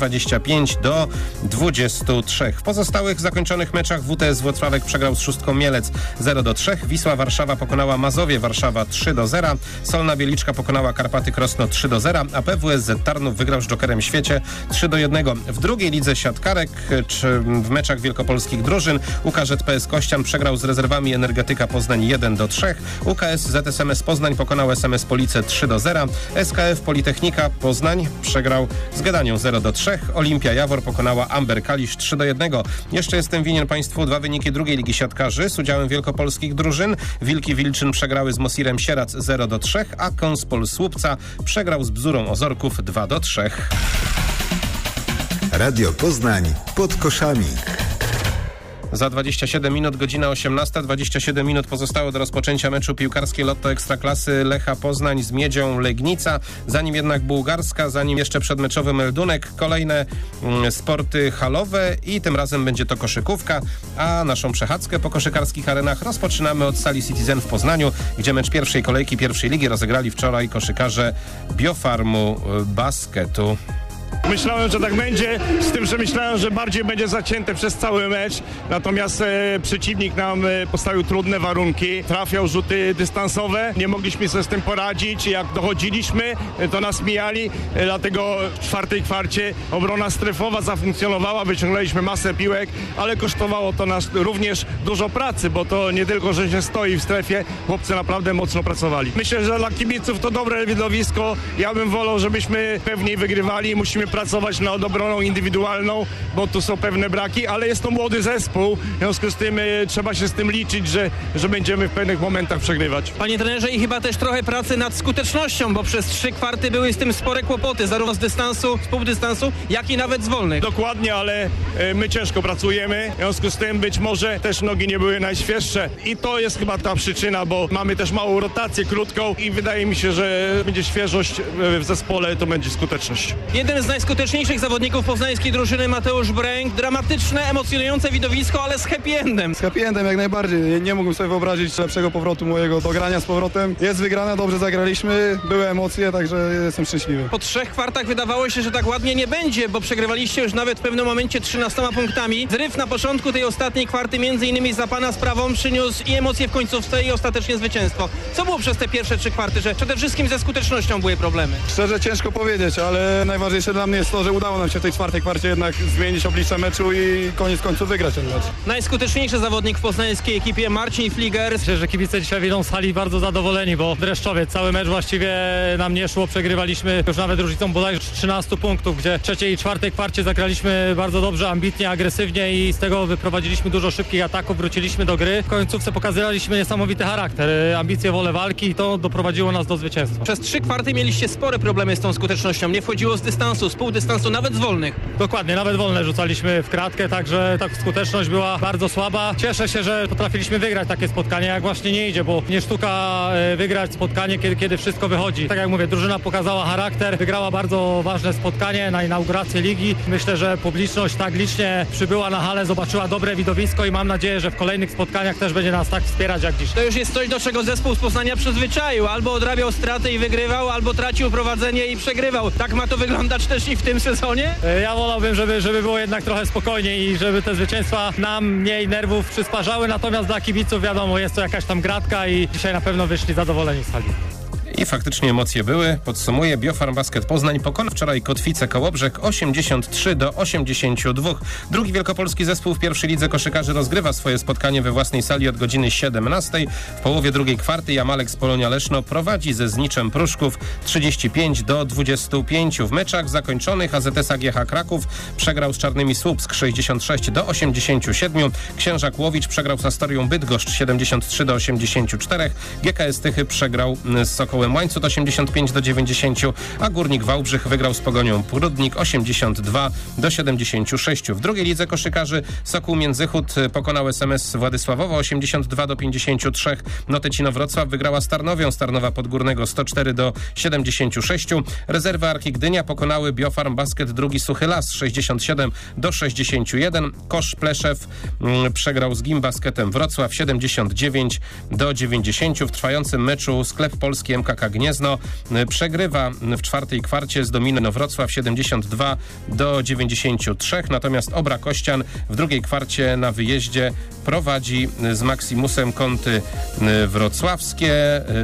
25-23. W pozostałych zakończonych meczach WTS Włocławek przegrał z Szóstką Mielec 0-3, Wisła Warszawa pokonała Mazowie Warszawa 3-0, Solna Bieliczka pokonała Karpaty Krosno 3-0, a PWSZ Tarnów wygrał z Jokerem Świecie 3-1. W drugiej lidze siatkarek, czy w meczach wielkopolskich drużyn, UKŻPS Kościan przegrał z rezerwami Energetyka Poznań 1-3, UKS ZSMS Poznań pokonał SMS Police 3-0, SKF Politechnika Poznań przegrał z Gedanią 0-3, Olimpia Jawor pokonała Amber Kalisz 3-1. Jeszcze jestem winien Państwu dwa wyniki drugiej ligi siatkarzy z udziałem wielkopolskich drużyn. Wilki Wilczyn przegrały z Mosirem Sierac 0-3, a Konspol Słupca przegrał z Bzurą Ozorków 2-3. Radio Poznań pod koszami. Za 27 minut, godzina 18, 27 minut pozostało do rozpoczęcia meczu piłkarskiej Lotto Ekstraklasy Lecha Poznań z Miedzią Legnica. Zanim jednak bułgarska, zanim jeszcze przedmeczowy meldunek, kolejne sporty halowe i tym razem będzie to koszykówka, a naszą przechadzkę po koszykarskich arenach rozpoczynamy od sali Citizen w Poznaniu, gdzie mecz pierwszej kolejki pierwszej ligi rozegrali wczoraj koszykarze Biofarmu Basketu. Myślałem, że tak będzie, z tym, że myślałem, że bardziej będzie zacięte przez cały mecz, natomiast przeciwnik nam postawił trudne warunki, trafiał rzuty dystansowe, nie mogliśmy sobie z tym poradzić, jak dochodziliśmy, to nas mijali, dlatego w czwartej kwarcie obrona strefowa zafunkcjonowała, wyciągnęliśmy masę piłek, ale kosztowało to nas również dużo pracy, bo to nie tylko, że się stoi w strefie, chłopcy naprawdę mocno pracowali. Myślę, że dla kibiców to dobre widowisko, ja bym wolał, żebyśmy pewniej wygrywali, musimy pracować nad obroną indywidualną, bo tu są pewne braki, ale jest to młody zespół, w związku z tym trzeba się z tym liczyć, że będziemy w pewnych momentach przegrywać. Panie trenerze, i chyba też trochę pracy nad skutecznością, bo przez 3 kwarty były z tym spore kłopoty, zarówno z dystansu, z półdystansu, jak i nawet z wolnych. Dokładnie, ale my ciężko pracujemy, w związku z tym być może też nogi nie były najświeższe i to jest chyba ta przyczyna, bo mamy też małą rotację krótką i wydaje mi się, że będzie świeżość w zespole, to będzie skuteczność. Jeden z najskuteczniejszych zawodników poznańskiej drużyny Mateusz Bręk. Dramatyczne, emocjonujące widowisko, ale z happy endem. Z happy endem jak najbardziej. Nie mógłbym sobie wyobrazić lepszego powrotu mojego do grania z powrotem. Jest wygrana, dobrze zagraliśmy, były emocje, także jestem szczęśliwy. Po 3 kwartach wydawało się, że tak ładnie nie będzie, bo przegrywaliście już nawet w pewnym momencie 13 punktami. Zryw na początku tej ostatniej kwarty, między innymi za pana sprawą, przyniósł i emocje w końcówce i ostatecznie zwycięstwo. Co było przez te pierwsze 3 kwarty, że przede wszystkim ze skutecznością były problemy? Szczerze ciężko powiedzieć, ale najważniejsze dla mnie jest to, że udało nam się w tej czwartej kwarcie jednak zmienić oblicze meczu i koniec końców wygrać ten mecz. Najskuteczniejszy zawodnik w poznańskiej ekipie Marcin Fliger. Myślę, że kibice dzisiaj wyjdą z hali bardzo zadowoleni, bo Dreszczowiec cały mecz właściwie nam nie szło, przegrywaliśmy już nawet różnicą bodajże 13 punktów, gdzie w trzeciej i czwartej kwarcie zagraliśmy bardzo dobrze, ambitnie, agresywnie i z tego wyprowadziliśmy dużo szybkich ataków, wróciliśmy do gry. W końcówce pokazaliśmy niesamowity charakter, ambicje, wolę walki i to doprowadziło nas do zwycięstwa. Przez 3 kwarty mieliście spore problemy z tą skutecznością, nie wchodziło z dystansu, z półdystansu, nawet z wolnych. Dokładnie, nawet wolne rzucaliśmy w kratkę, także ta skuteczność była bardzo słaba. Cieszę się, że potrafiliśmy wygrać takie spotkanie, jak właśnie nie idzie, bo nie sztuka wygrać spotkanie, kiedy wszystko wychodzi. Tak jak mówię, drużyna pokazała charakter, wygrała bardzo ważne spotkanie na inaugurację ligi. Myślę, że publiczność tak licznie przybyła na halę, zobaczyła dobre widowisko i mam nadzieję, że w kolejnych spotkaniach też będzie nas tak wspierać jak dziś. To już jest coś, do czego zespół z Poznania przyzwyczaił. Albo odrabiał straty i wygrywał, albo tracił prowadzenie i przegrywał. Tak ma to wyglądać też i w tym sezonie? Ja wolałbym, żeby było jednak trochę spokojniej i żeby te zwycięstwa nam mniej nerwów przysparzały, natomiast dla kibiców wiadomo, jest to jakaś tam gratka i dzisiaj na pewno wyszli zadowoleni z hali. I faktycznie emocje były. Podsumuję, Biofarm Basket Poznań pokonał wczoraj Kotwicę Kołobrzeg 83-82. Drugi wielkopolski zespół w pierwszej lidze koszykarzy rozgrywa swoje spotkanie we własnej sali od godziny 17. W połowie drugiej kwarty Jamalek z Polonia Leszno prowadzi ze Zniczem Pruszków 35-25. W meczach zakończonych AZS AGH Kraków przegrał z Czarnymi Słupsk 66-87. Księżak Łowicz przegrał z Astorią Bydgoszcz 73-84. GKS Tychy przegrał z Sokołem zespołem Łańcut 85-90, a Górnik Wałbrzych wygrał z Pogonią Prudnik 82-76. W drugiej lidze koszykarzy Sokół Międzychód pokonał SMS Władysławowo 82-53. Notecino Wrocław wygrała z Tarnowią. Starnowa Podgórnego 104-76. Rezerwy Arki Gdynia pokonały Biofarm Basket drugi Suchy Las 67-61. Kosz Pleszew przegrał z Gimbasketem Wrocław 79-90. W trwającym meczu Sklep Polski MKK Gniezno przegrywa w czwartej kwarcie z Domino Wrocław 72-93. Natomiast Obra Kościan w drugiej kwarcie na wyjeździe prowadzi z Maximusem Kąty Wrocławskie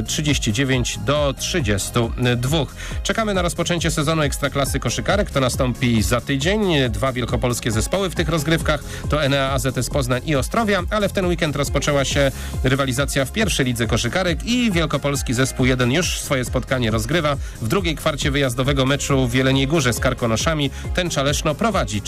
39-32. Czekamy na rozpoczęcie sezonu Ekstraklasy koszykarek. To nastąpi za tydzień. 2 wielkopolskie zespoły w tych rozgrywkach to Enea AZS Poznań i Ostrowia, ale w ten weekend rozpoczęła się rywalizacja w pierwszej lidze koszykarek i wielkopolski zespół 1 już swoje spotkanie rozgrywa. W drugiej kwarcie wyjazdowego meczu w Jeleniej Górze z Karkonoszami Tęcza Leszno prowadzi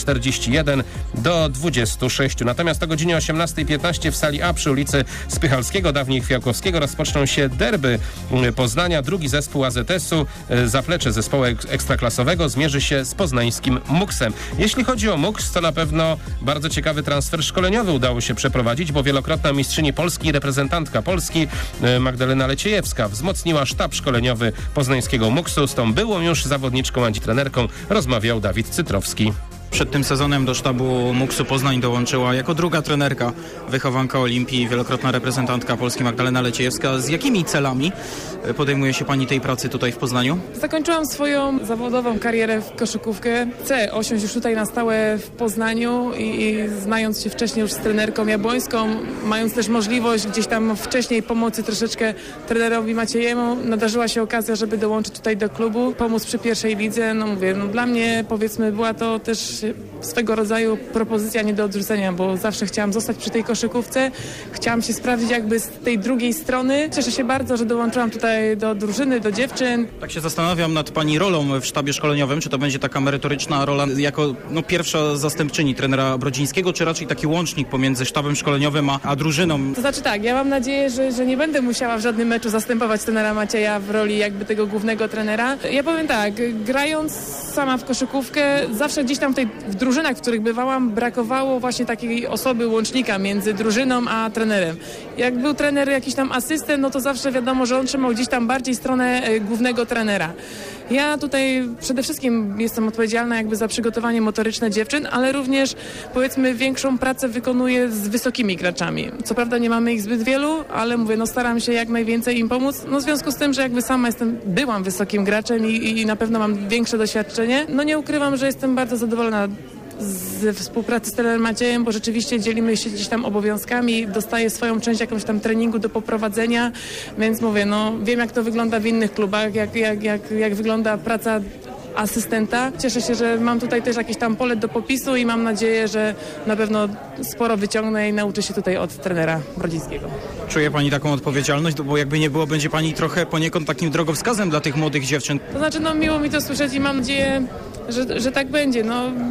41-26. Natomiast o godzinie 18:15 w sali A przy ulicy Spychalskiego, dawniej Chwiałkowskiego, rozpoczną się derby Poznania. Drugi zespół AZS-u, zaplecze zespołu ekstraklasowego, zmierzy się z poznańskim Muksem. Jeśli chodzi o Muks, to na pewno bardzo ciekawy transfer szkoleniowy udało się przeprowadzić, bo wielokrotna mistrzyni Polski i reprezentantka Polski Magdalena Leciejewska wzmocniła sztab szkoleniowy poznańskiego Muksu. Z tą byłą już zawodniczką, a trenerką rozmawiał Dawid Cytrowski. Przed tym sezonem do sztabu Muksu Poznań dołączyła jako druga trenerka wychowanka Olimpii, wielokrotna reprezentantka Polski Magdalena Leciejewska. Z jakimi celami podejmuje się Pani tej pracy tutaj w Poznaniu? Zakończyłam swoją zawodową karierę w koszykówkę. Chcę osiąść już tutaj na stałe w Poznaniu i znając się wcześniej już z trenerką Jabłońską, mając też możliwość gdzieś tam wcześniej pomocy troszeczkę trenerowi Maciejemu, nadarzyła się okazja, żeby dołączyć tutaj do klubu, pomóc przy pierwszej lidze. No mówię, dla mnie powiedzmy była to też swego rodzaju propozycja nie do odrzucenia, bo zawsze chciałam zostać przy tej koszykówce, chciałam się sprawdzić jakby z tej drugiej strony. Cieszę się bardzo, że dołączyłam tutaj do drużyny, do dziewczyn. Tak się zastanawiam nad Pani rolą w sztabie szkoleniowym, czy to będzie taka merytoryczna rola jako pierwsza zastępczyni trenera Brodzińskiego, czy raczej taki łącznik pomiędzy sztabem szkoleniowym a drużyną? To znaczy tak, ja mam nadzieję, że nie będę musiała w żadnym meczu zastępować trenera Macieja w roli jakby tego głównego trenera. Ja powiem tak, grając sama w koszykówkę, zawsze gdzieś tam w drużynach, w których bywałam, brakowało właśnie takiej osoby łącznika między drużyną a trenerem. Jak był trener jakiś tam asystent, no to zawsze wiadomo, że on trzymał gdzieś tam bardziej stronę głównego trenera. Ja tutaj przede wszystkim jestem odpowiedzialna jakby za przygotowanie motoryczne dziewczyn, ale również powiedzmy większą pracę wykonuję z wysokimi graczami. Co prawda nie mamy ich zbyt wielu, ale mówię, staram się jak najwięcej im pomóc. W związku z tym, że jakby sama byłam wysokim graczem i na pewno mam większe doświadczenie. Nie ukrywam, że jestem bardzo zadowolona ze współpracy z trenerem Maciejem, bo rzeczywiście dzielimy się gdzieś tam obowiązkami, dostaję swoją część jakąś tam treningu do poprowadzenia, więc mówię, wiem jak to wygląda w innych klubach, jak wygląda praca asystenta. Cieszę się, że mam tutaj też jakieś tam pole do popisu i mam nadzieję, że na pewno sporo wyciągnę i nauczę się tutaj od trenera Brodzińskiego. Czuje Pani taką odpowiedzialność? Bo jakby nie było, będzie Pani trochę poniekąd takim drogowskazem dla tych młodych dziewczyn. To znaczy, miło mi to słyszeć i mam nadzieję, że tak będzie.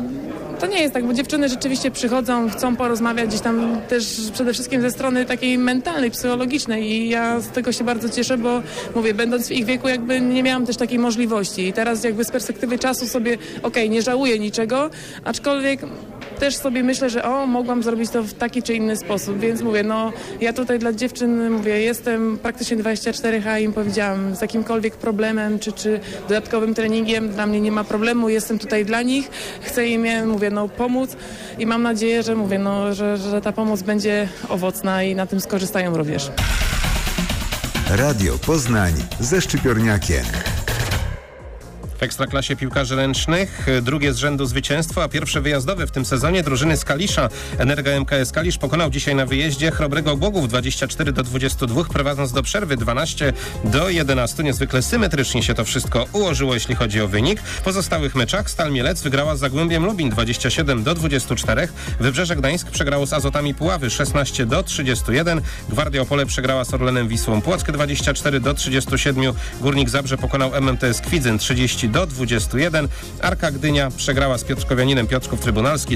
To nie jest tak, bo dziewczyny rzeczywiście przychodzą, chcą porozmawiać gdzieś tam też przede wszystkim ze strony takiej mentalnej, psychologicznej i ja z tego się bardzo cieszę, bo mówię, będąc w ich wieku jakby nie miałam też takiej możliwości i teraz jakby z perspektywy czasu sobie nie żałuję niczego, aczkolwiek też sobie myślę, że mogłam zrobić to w taki czy inny sposób, więc mówię, ja tutaj dla dziewczyn jestem praktycznie 24H i im powiedziałam, z jakimkolwiek problemem czy dodatkowym treningiem, dla mnie nie ma problemu, jestem tutaj dla nich, chcę im, pomóc i mam nadzieję, że że ta pomoc będzie owocna i na tym skorzystają również. Radio Poznań ze Szczypiorniakiem. W Ekstraklasie piłkarzy ręcznych drugie z rzędu zwycięstwo, a pierwsze wyjazdowe w tym sezonie drużyny z Kalisza. Energa MKS Kalisz pokonał dzisiaj na wyjeździe Chrobrego Głogów 24-22, prowadząc do przerwy 12-11. Niezwykle symetrycznie się to wszystko ułożyło, jeśli chodzi o wynik. W pozostałych meczach Stal Mielec wygrała z Zagłębiem Lubin 27-24. Wybrzeże Gdańsk przegrało z Azotami Puławy 16-31. Gwardia Opole przegrała z Orlenem Wisłą Płock 24-37. Górnik Zabrze pokonał MMTS Kwidzyn 32-27. 30-21. Arka Gdynia przegrała z Piotrkowianinem Piotrków Trybunalski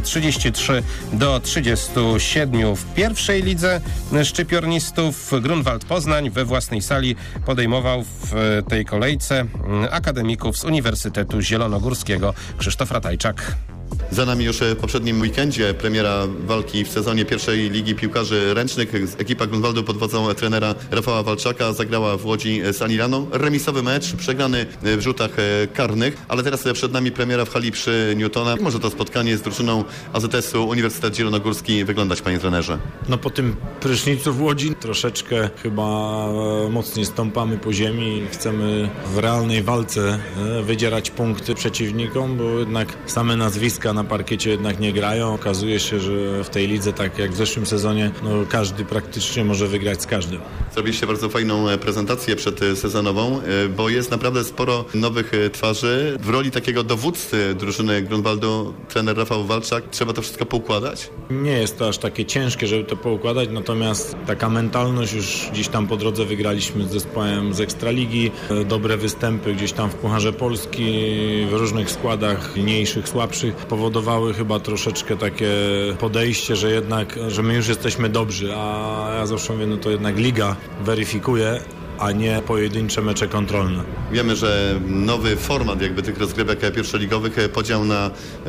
33-37. W pierwszej lidze szczypiornistów Grunwald Poznań we własnej sali podejmował w tej kolejce akademików z Uniwersytetu Zielonogórskiego. Krzysztof Ratajczak. Za nami już w poprzednim weekendzie premiera walki w sezonie pierwszej ligi piłkarzy ręcznych. Ekipa Grunwaldu pod wodzą trenera Rafała Walczaka zagrała w Łodzi z Anilaną. Remisowy mecz, przegrany w rzutach karnych, ale teraz przed nami premiera w hali przy Newtona. Jak może to spotkanie z drużyną AZS-u Uniwersytet Zielonogórski wyglądać, panie trenerze? No po tym prysznicu w Łodzi troszeczkę chyba mocniej stąpamy po ziemi. Chcemy w realnej walce wydzierać punkty przeciwnikom, bo jednak same nazwiska na parkiecie jednak nie grają. Okazuje się, że w tej lidze, tak jak w zeszłym sezonie, każdy praktycznie może wygrać z każdym. Zrobiliście bardzo fajną prezentację przedsezonową, bo jest naprawdę sporo nowych twarzy. W roli takiego dowódcy drużyny Grunwaldu trener Rafał Walczak. Trzeba to wszystko poukładać? Nie jest to aż takie ciężkie, żeby to poukładać, natomiast taka mentalność, już gdzieś tam po drodze wygraliśmy z zespołem z Ekstraligi, dobre występy gdzieś tam w Pucharze Polski, w różnych składach, mniejszych, słabszych, powodowały chyba troszeczkę takie podejście, że jednak, że my już jesteśmy dobrzy, a ja zawsze mówię, to jednak liga weryfikuje, a nie pojedyncze mecze kontrolne. Wiemy, że nowy format jakby tych rozgrywek pierwszoligowych, podział na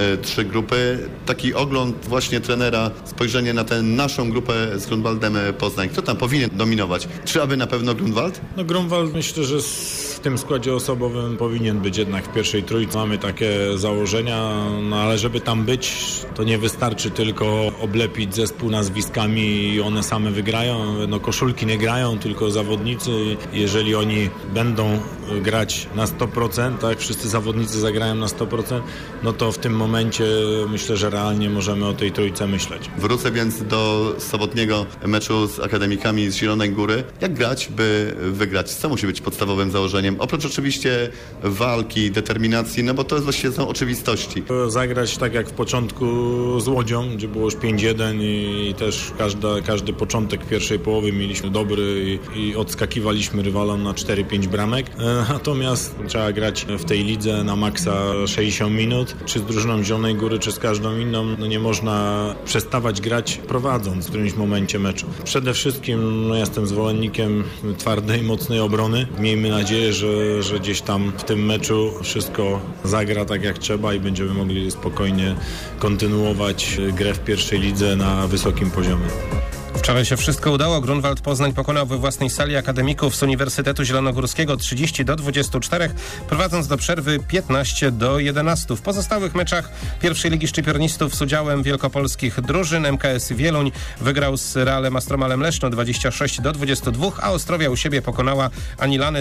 3 grupy. Taki ogląd właśnie trenera, spojrzenie na tę naszą grupę z Grunwaldem Poznań. Kto tam powinien dominować? Czy aby na pewno Grunwald? Grunwald myślę, że w tym składzie osobowym powinien być jednak w pierwszej trójce. Mamy takie założenia, ale żeby tam być, to nie wystarczy tylko oblepić zespół nazwiskami i one same wygrają. Koszulki nie grają, tylko zawodnicy. Jeżeli oni będą grać na 100%, tak, wszyscy zawodnicy zagrają na 100%, to w tym momencie myślę, że realnie możemy o tej trójce myśleć. Wrócę więc do sobotniego meczu z akademikami z Zielonej Góry. Jak grać, by wygrać? Co musi być podstawowym założeniem? Oprócz oczywiście walki, determinacji, bo to jest właściwie są oczywistości. Zagrać tak jak w początku z Łodzią, gdzie było już 5-1 i też każdy początek pierwszej połowy mieliśmy dobry i odskakiwaliśmy rywalom na 4-5 bramek. Natomiast trzeba grać w tej lidze na maksa 60 minut, czy z drużyną Zielonej Góry, czy z każdą inną. Nie można przestawać grać prowadząc w którymś momencie meczu. Przede wszystkim jestem zwolennikiem twardej, mocnej obrony. Miejmy nadzieję, że gdzieś tam w tym meczu wszystko zagra tak jak trzeba i będziemy mogli spokojnie kontynuować grę w pierwszej lidze na wysokim poziomie. Wczoraj się wszystko udało. Grunwald Poznań pokonał we własnej sali akademików z Uniwersytetu Zielonogórskiego 30-24, prowadząc do przerwy 15-11. W pozostałych meczach pierwszej ligi szczypiornistów z udziałem wielkopolskich drużyn MKS Wieluń wygrał z Realem Astromalem Leszno 26-22, a Ostrowia u siebie pokonała Anilanę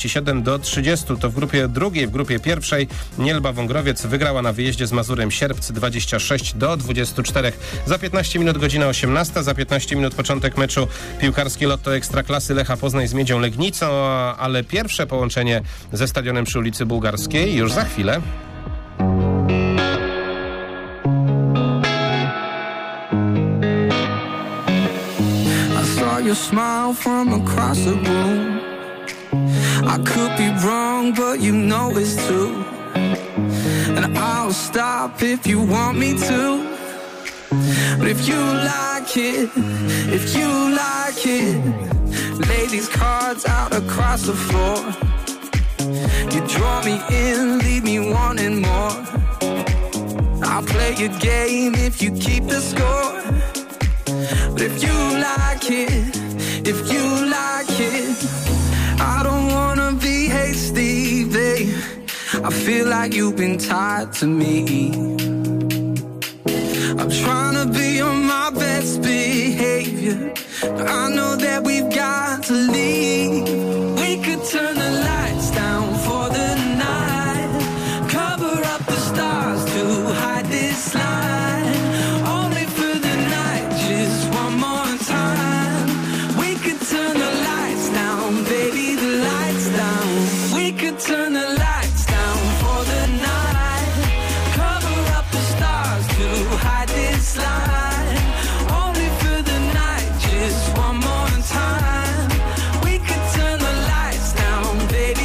37-30. To w grupie drugiej. W grupie pierwszej Nielba Wągrowiec wygrała na wyjeździe z Mazurem Sierpc 26-24. Za 15 minut godzina 18, za 15 minut początek meczu piłkarskie Lotto Ekstraklasy Lecha Poznań z Miedzią Legnicą, ale pierwsze połączenie ze stadionem przy ulicy Bułgarskiej już za chwilę. I saw your smile from across the room. I could be wrong, but you know it's true. And I'll stop if you want me to. But if you like it, lay these cards out across the floor. You draw me in, leave me wanting more. I'll play your game if you keep the score. But if you like it, I don't wanna be hasty, babe. I feel like you've been tied to me. I'm trying to be on my best behavior, but I know that we've got to leave. We could turn the lights down for the night, cover up the stars to hide this line. Only for the night, just one more time. We could turn the lights down, baby, the lights down. We could turn the lights down for the night, cover up the stars to hide this line. Only for the night, just one more time. We could turn the lights down, baby.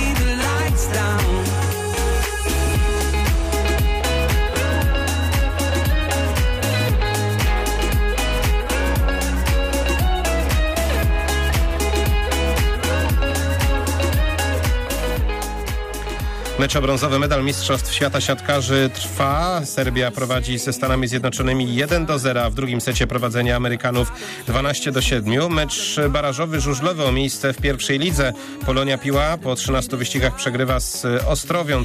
Mecz o brązowy medal Mistrzostw Świata Siatkarzy trwa. Serbia prowadzi ze Stanami Zjednoczonymi 1-0, a w drugim secie prowadzenie Amerykanów 12-7. Mecz barażowy żużlowy o miejsce w pierwszej lidze. Polonia Piła po 13 wyścigach przegrywa z Ostrowią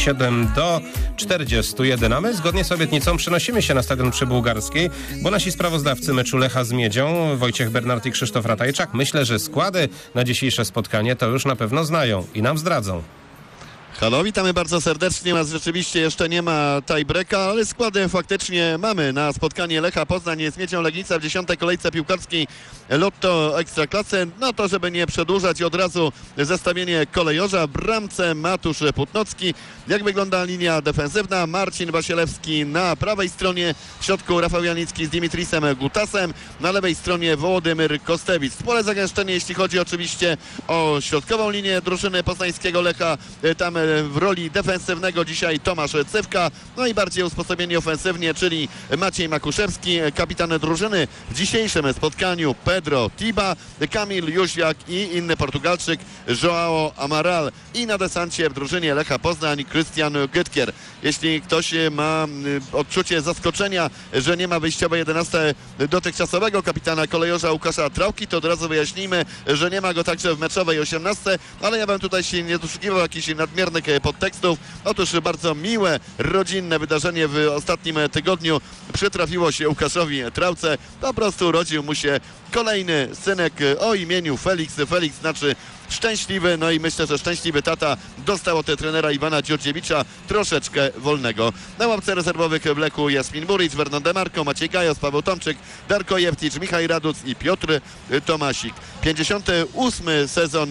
37-41. A my zgodnie z obietnicą przenosimy się na stadion przy Bułgarskiej, bo nasi sprawozdawcy meczu Lecha z Miedzią, Wojciech Bernard i Krzysztof Ratajczak, myślę, że składy na dzisiejsze spotkanie to już na pewno znają i nam zdradzą. Halo, witamy bardzo serdecznie. Rzeczywiście jeszcze nie ma tiebreaka, ale składy faktycznie mamy na spotkanie Lecha Poznań z Miedzią Legnica w 10. kolejce piłkarskiej Lotto Ekstraklasy. No to żeby nie przedłużać, od razu zestawienie kolejorza. W bramce Matusz Putnocki. Jak wygląda linia defensywna? Marcin Wasielewski na prawej stronie, w środku Rafał Janicki z Dimitrisem Gutasem, na lewej stronie Wołodymyr Kostewicz. Pole zagęszczenie, jeśli chodzi oczywiście o środkową linię drużyny poznańskiego Lecha. Tam w roli defensywnego dzisiaj Tomasz Cywka, no i bardziej usposobieni ofensywnie, czyli Maciej Makuszewski, kapitan drużyny w dzisiejszym spotkaniu Pedro Tiba, Kamil Jóźwiak i inny Portugalczyk João Amaral. I na desancie w drużynie Lecha Poznań Christian Gytkier. Jeśli ktoś ma odczucie zaskoczenia, że nie ma wyjściowej 11 dotychczasowego kapitana kolejorza Łukasza Trałki, to od razu wyjaśnijmy, że nie ma go także w meczowej 18, ale ja bym tutaj się nie doszukiwał jakichś nadmiernych podtekstów. Otóż bardzo miłe, rodzinne wydarzenie w ostatnim tygodniu przytrafiło się Łukaszowi Trałce. Po prostu urodził mu się kolejny synek o imieniu Felix. Felix znaczy szczęśliwy, no i myślę, że szczęśliwy tata dostał od trenera Iwana Dziurdziewicza troszeczkę wolnego. Na ławce rezerwowych w Lechu Jasmin Buric, Vernon Demarco, Maciej Gajos, Paweł Tomczyk, Darko Jewticz, Michał Raduc i Piotr Tomasik. 58. sezon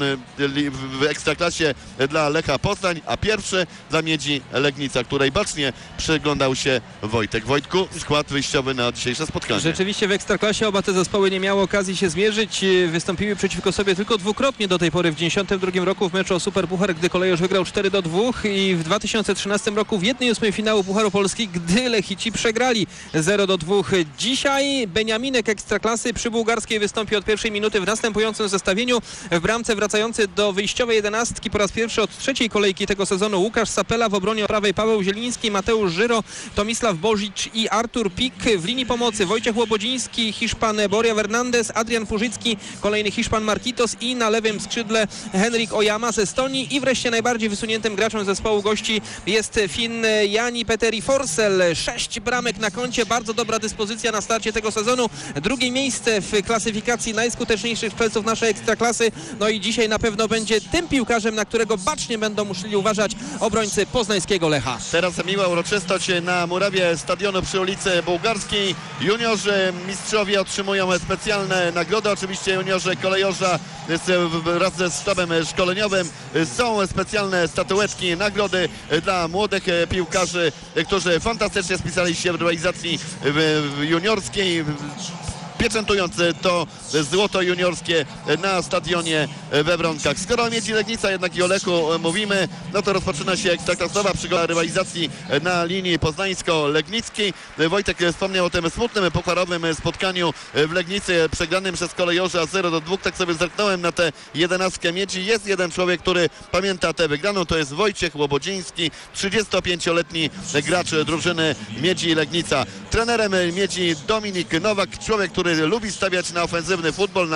w Ekstraklasie dla Lecha Poznań, a pierwszy dla Miedzi Legnica, której bacznie przyglądał się Wojtek. Wojtku, skład wyjściowy na dzisiejsze spotkanie. Rzeczywiście w Ekstraklasie oba te zespoły nie miały okazji się zmierzyć. Wystąpiły przeciwko sobie tylko dwukrotnie do tej pory. W 1992 roku w meczu o Superpuchar, gdy Kolejorz wygrał 4-2 i w 2013 roku w 1/8 finału Pucharu Polski, gdy Lechici przegrali 0-2. Dzisiaj Beniaminek Ekstraklasy przy Bułgarskiej wystąpi od pierwszej minuty w następującym zestawieniu. W bramce wracający do wyjściowej 11 po raz pierwszy od trzeciej kolejki tego sezonu Łukasz Sapela, w obronie prawej Paweł Zieliński, Mateusz Żyro, Tomisław Bożicz i Artur Pik. W linii pomocy Wojciech Łobodziński, Hiszpan Boria Fernandez, Adrian Purzycki, kolejny Hiszpan Marquitos i na lewym skrzydle Henrik Ojama z Estonii. I wreszcie najbardziej wysuniętym graczem zespołu gości jest Finn Jani-Petteri Forsell. 6 bramek na koncie, bardzo dobra dyspozycja na starcie tego sezonu. Drugie miejsce w klasyfikacji najskuteczniejszych strzelców naszej Ekstraklasy. No i dzisiaj na pewno będzie tym piłkarzem, na którego bacznie będą musieli uważać obrońcy poznańskiego Lecha. Teraz miła uroczystość na murawie stadionu przy ulicy Bułgarskiej. Juniorzy mistrzowie otrzymują specjalne nagrody. Oczywiście juniorzy kolejorza wraz ze sztabem szkoleniowym są specjalne statuetki, nagrody dla młodych piłkarzy, którzy fantastycznie spisali się w rywalizacji juniorskiej, pieczętując to złoto juniorskie na stadionie we Wronkach. Skoro o Miedzi Legnica jednak i o Lechu mówimy, no to rozpoczyna się ekstraklasowa przygoda rywalizacji na linii poznańsko-legnickiej. Wojtek wspomniał o tym smutnym pokwarowym spotkaniu w Legnicy przegranym przez Kolejorza 0-2. Tak sobie zerknąłem na tę 11 Miedzi. Jest jeden człowiek, który pamięta tę wygraną, to jest Wojciech Łobodziński, 35-letni gracz drużyny Miedzi Legnica. Trenerem Miedzi Dominik Nowak, człowiek, który lubi stawiać na ofensywny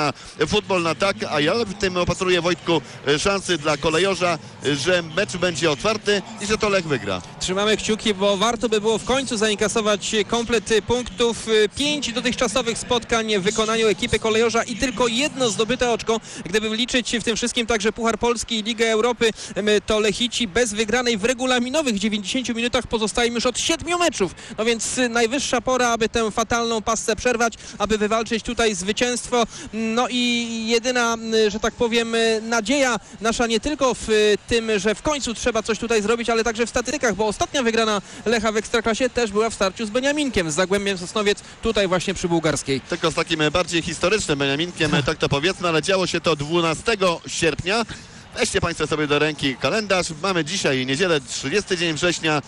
futbol na tak, a ja w tym opatruję, Wojtku, szansy dla Kolejorza, że mecz będzie otwarty i że to Lech wygra. Trzymamy kciuki, bo warto by było w końcu zainkasować komplet punktów. 5 dotychczasowych spotkań w wykonaniu ekipy Kolejorza i tylko jedno zdobyte oczko. Gdyby liczyć w tym wszystkim także Puchar Polski i Ligę Europy, to Lechici bez wygranej w regulaminowych 90 minutach pozostają już od 7 meczów. No więc najwyższa pora, aby tę fatalną passę przerwać, aby wywalczyć tutaj zwycięstwo. No i jedyna, że tak powiem, nadzieja nasza nie tylko w tym, że w końcu trzeba coś tutaj zrobić, ale także w statystykach, bo ostatnia wygrana Lecha w Ekstraklasie też była w starciu z Beniaminkiem, z Zagłębiem Sosnowiec, tutaj właśnie przy Bułgarskiej. Tylko z takim bardziej historycznym Beniaminkiem, tak to powiedzmy, ale działo się to 12 sierpnia. Weźcie Państwo sobie do ręki kalendarz. Mamy dzisiaj niedzielę, 30 dzień września.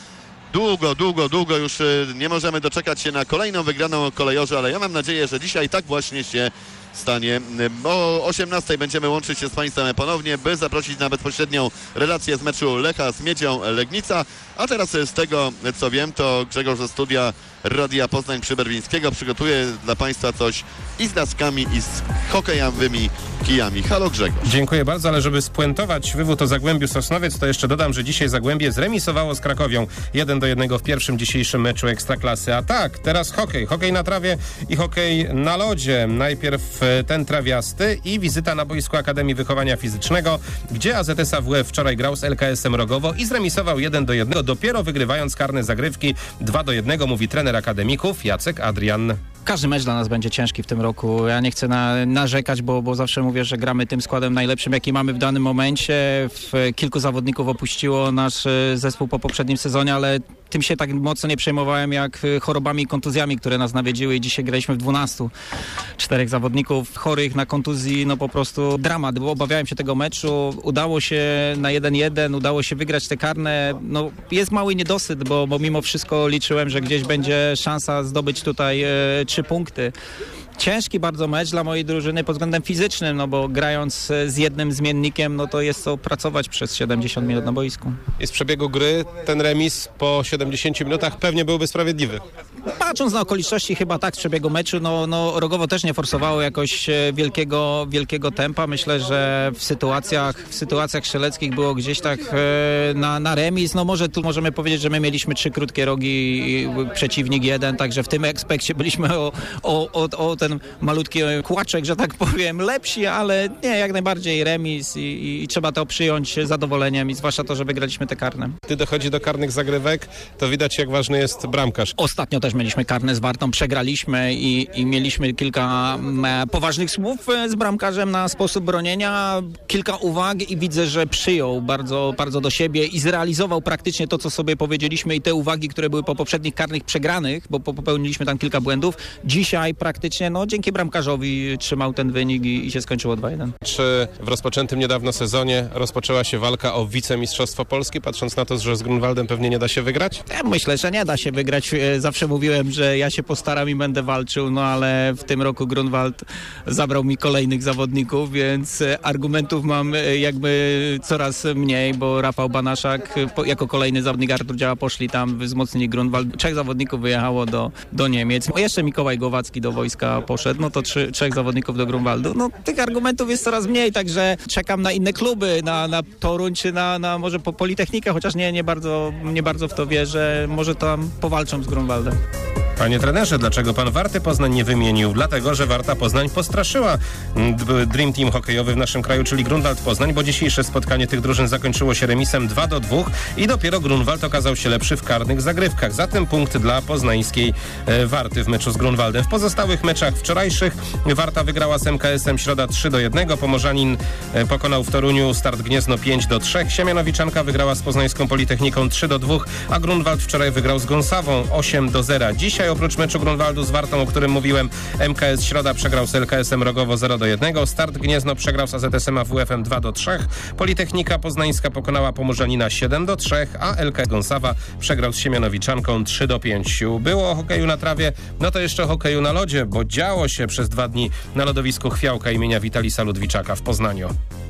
Długo już nie możemy doczekać się na kolejną wygraną Kolejorza, ale ja mam nadzieję, że dzisiaj tak właśnie się stanie. O 18 będziemy łączyć się z Państwem ponownie, by zaprosić na bezpośrednią relację z meczu Lecha z Miedzią Legnica. A teraz z tego, co wiem, to Grzegorz ze studia Radia Poznań Przyberwińskiego przygotuje dla Państwa coś i z daskami, i z hokejowymi kijami. Halo Grzegorz. Dziękuję bardzo, ale żeby spuentować wywód o Zagłębiu Sosnowiec, to jeszcze dodam, że dzisiaj Zagłębie zremisowało z Krakowią 1-1 w pierwszym dzisiejszym meczu Ekstraklasy. A tak, teraz hokej na trawie i hokej na lodzie. Najpierw ten trawiasty i wizyta na boisku Akademii Wychowania Fizycznego, gdzie AZS AWF wczoraj grał z LKS-em Rogowo i zremisował 1-1, dopiero wygrywając karne zagrywki 2-1, mówi trener akademików Jacek Adrian. Każdy mecz dla nas będzie ciężki w tym roku. Ja nie chcę narzekać, bo zawsze mówię, że gramy tym składem najlepszym, jaki mamy w danym momencie. Kilku zawodników opuściło nasz zespół po poprzednim sezonie, ale tym się tak mocno nie przejmowałem jak chorobami i kontuzjami, które nas nawiedziły i dzisiaj graliśmy w 12. 4 zawodników chorych na kontuzji, no po prostu dramat, bo obawiałem się tego meczu. Udało się na 1-1, udało się wygrać te karne. No jest mały niedosyt, bo mimo wszystko liczyłem, że gdzieś będzie szansa zdobyć tutaj 3 punkty. Ciężki bardzo mecz dla mojej drużyny pod względem fizycznym, no bo grając z jednym zmiennikiem, no to jest to pracować przez 70 minut na boisku. I z przebiegu gry ten remis po 70 minutach pewnie byłby sprawiedliwy. Patrząc na okoliczności, chyba tak z przebiegu meczu, no Rogowo też nie forsowało jakoś wielkiego tempa. Myślę, że w sytuacjach strzeleckich było gdzieś tak na remis. No może tu możemy powiedzieć, że my mieliśmy 3 krótkie rogi, przeciwnik 1, także w tym aspekcie byliśmy o ten malutki kłaczek, że tak powiem, lepsi, ale nie, jak najbardziej remis i trzeba to przyjąć z zadowoleniem i zwłaszcza to, że wygraliśmy te karne. Gdy dochodzi do karnych zagrywek, to widać, jak ważny jest bramkarz. Ostatnio też mieliśmy karne z Wartą, przegraliśmy i mieliśmy kilka poważnych słów z bramkarzem na sposób bronienia, kilka uwag i widzę, że przyjął bardzo, bardzo do siebie i zrealizował praktycznie to, co sobie powiedzieliśmy i te uwagi, które były po poprzednich karnych przegranych, bo popełniliśmy tam kilka błędów. Dzisiaj praktycznie, no dzięki bramkarzowi trzymał ten wynik i się skończyło 2-1. Czy w rozpoczętym niedawno sezonie rozpoczęła się walka o wicemistrzostwo Polski, patrząc na to, że z Grunwaldem pewnie nie da się wygrać? Ja myślę, że nie da się wygrać. Zawsze mówiłem, że ja się postaram i będę walczył, no ale w tym roku Grunwald zabrał mi kolejnych zawodników, więc argumentów mam jakby coraz mniej, bo Rafał Banaszak jako kolejny zawodnik, Artur Działa poszli tam wzmocnili Grunwald. 3 zawodników wyjechało do Niemiec. Jeszcze Mikołaj Głowacki do wojska poszedł, no to 3 zawodników do Grunwaldu. No tych argumentów jest coraz mniej, także czekam na inne kluby, na Toruń czy na może Politechnikę, chociaż nie bardzo w to wierzę. Może tam powalczą z Grunwaldem. Panie trenerze, dlaczego pan Warty Poznań nie wymienił? Dlatego, że Warta Poznań postraszyła Dream Team hokejowy w naszym kraju, czyli Grunwald Poznań, bo dzisiejsze spotkanie tych drużyn zakończyło się remisem 2-2 i dopiero Grunwald okazał się lepszy w karnych zagrywkach. Zatem punkt dla poznańskiej Warty w meczu z Grunwaldem. W pozostałych meczach wczorajszych Warta wygrała z MKS-em Środa 3-1, Pomorzanin pokonał w Toruniu Start Gniezno 5-3, Siemianowiczanka wygrała z Poznańską Politechniką 3-2, a Grunwald wczoraj wygrał z Gąsawą 8-0. Dzisiaj oprócz meczu Grunwaldu z Wartą, o którym mówiłem, MKS Środa przegrał z LKS-em Rogowo 0-1, Start Gniezno przegrał z AZS-em AWF-em 2-3, Politechnika Poznańska pokonała Pomorzanina 7-3, a LKS Gąsawa przegrał z Siemianowiczanką 3-5. Było o hokeju na trawie, no to jeszcze o hokeju na lodzie, bo działo się przez 2 dni na lodowisku Chwiałka imienia Witalisa Ludwiczaka w Poznaniu.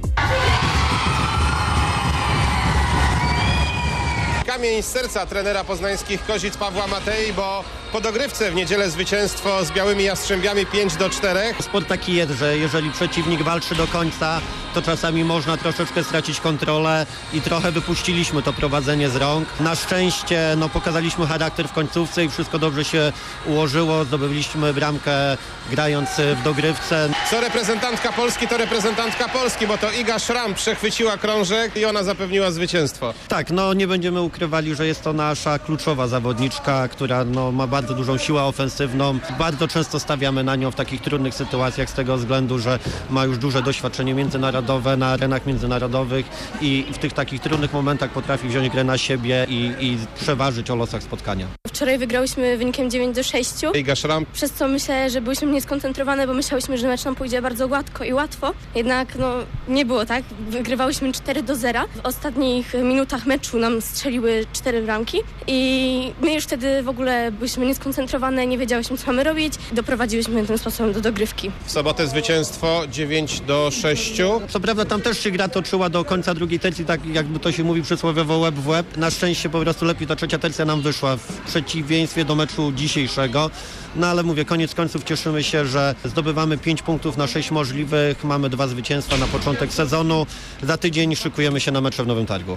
Kamień z serca trenera poznańskich Kozic Pawła Matei, bo po dogrywce w niedzielę zwycięstwo z Białymi Jastrzębiami 5-4. Sport taki jest, że jeżeli przeciwnik walczy do końca, to czasami można troszeczkę stracić kontrolę i trochę wypuściliśmy to prowadzenie z rąk. Na szczęście pokazaliśmy charakter w końcówce i wszystko dobrze się ułożyło. Zdobyliśmy bramkę grając w dogrywce. Co reprezentantka Polski, to reprezentantka Polski, bo to Iga Szram przechwyciła krążek i ona zapewniła zwycięstwo. Tak, nie będziemy ukrywali, że jest to nasza kluczowa zawodniczka, która ma bardzo dużą siłę ofensywną. Bardzo często stawiamy na nią w takich trudnych sytuacjach z tego względu, że ma już duże doświadczenie międzynarodowe na arenach międzynarodowych i w tych takich trudnych momentach potrafi wziąć grę na siebie i przeważyć o losach spotkania. Wczoraj wygrałyśmy wynikiem 9-6. Iga Szram. Przez co myślę, że byliśmy nieskoncentrowane, bo myślałyśmy, że mecz nam pójdzie bardzo gładko i łatwo. Jednak nie było tak. Wygrywałyśmy 4-0. W ostatnich minutach meczu nam strzeliły 4 bramki i my już wtedy w ogóle byliśmy nieskoncentrowane, nie wiedziałyśmy, co mamy robić. Doprowadziłyśmy tym sposobem do dogrywki. W sobotę zwycięstwo 9-6. Co prawda tam też się gra toczyła do końca drugiej tercji, tak jakby to się mówi przysłowiowo łeb w łeb. Na szczęście po prostu lepiej ta trzecia tercja nam wyszła w przeciwieństwie do meczu dzisiejszego. No ale mówię, koniec końców cieszymy się, że zdobywamy 5 punktów na 6 możliwych. Mamy 2 zwycięstwa na początek sezonu. Za tydzień szykujemy się na mecze w Nowym Targu.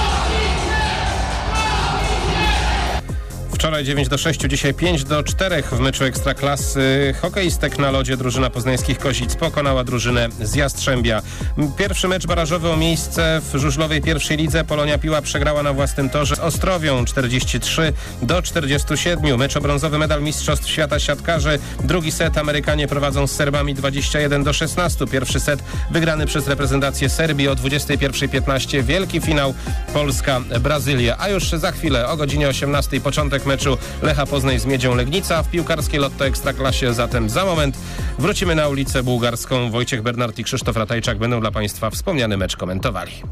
Wczoraj 9-6, dzisiaj 5-4 w meczu Ekstraklasy. Hokeistek na lodzie drużyna poznańskich Kozic pokonała drużynę z Jastrzębia. Pierwszy mecz barażowy o miejsce w żużlowej pierwszej lidze. Polonia Piła przegrała na własnym torze z Ostrowią 43-47. Mecz o brązowy medal Mistrzostw Świata Siatkarzy. Drugi set Amerykanie prowadzą z Serbami 21-16. Pierwszy set wygrany przez reprezentację Serbii o 21:15. Wielki finał Polska-Brazylia. A już za chwilę o godzinie 18 początek meczu Lecha Poznań z Miedzią Legnica w piłkarskiej Lotto Ekstraklasie. Zatem za moment wrócimy na ulicę Bułgarską. Wojciech Bernard i Krzysztof Ratajczak będą dla Państwa wspomniany mecz komentowali.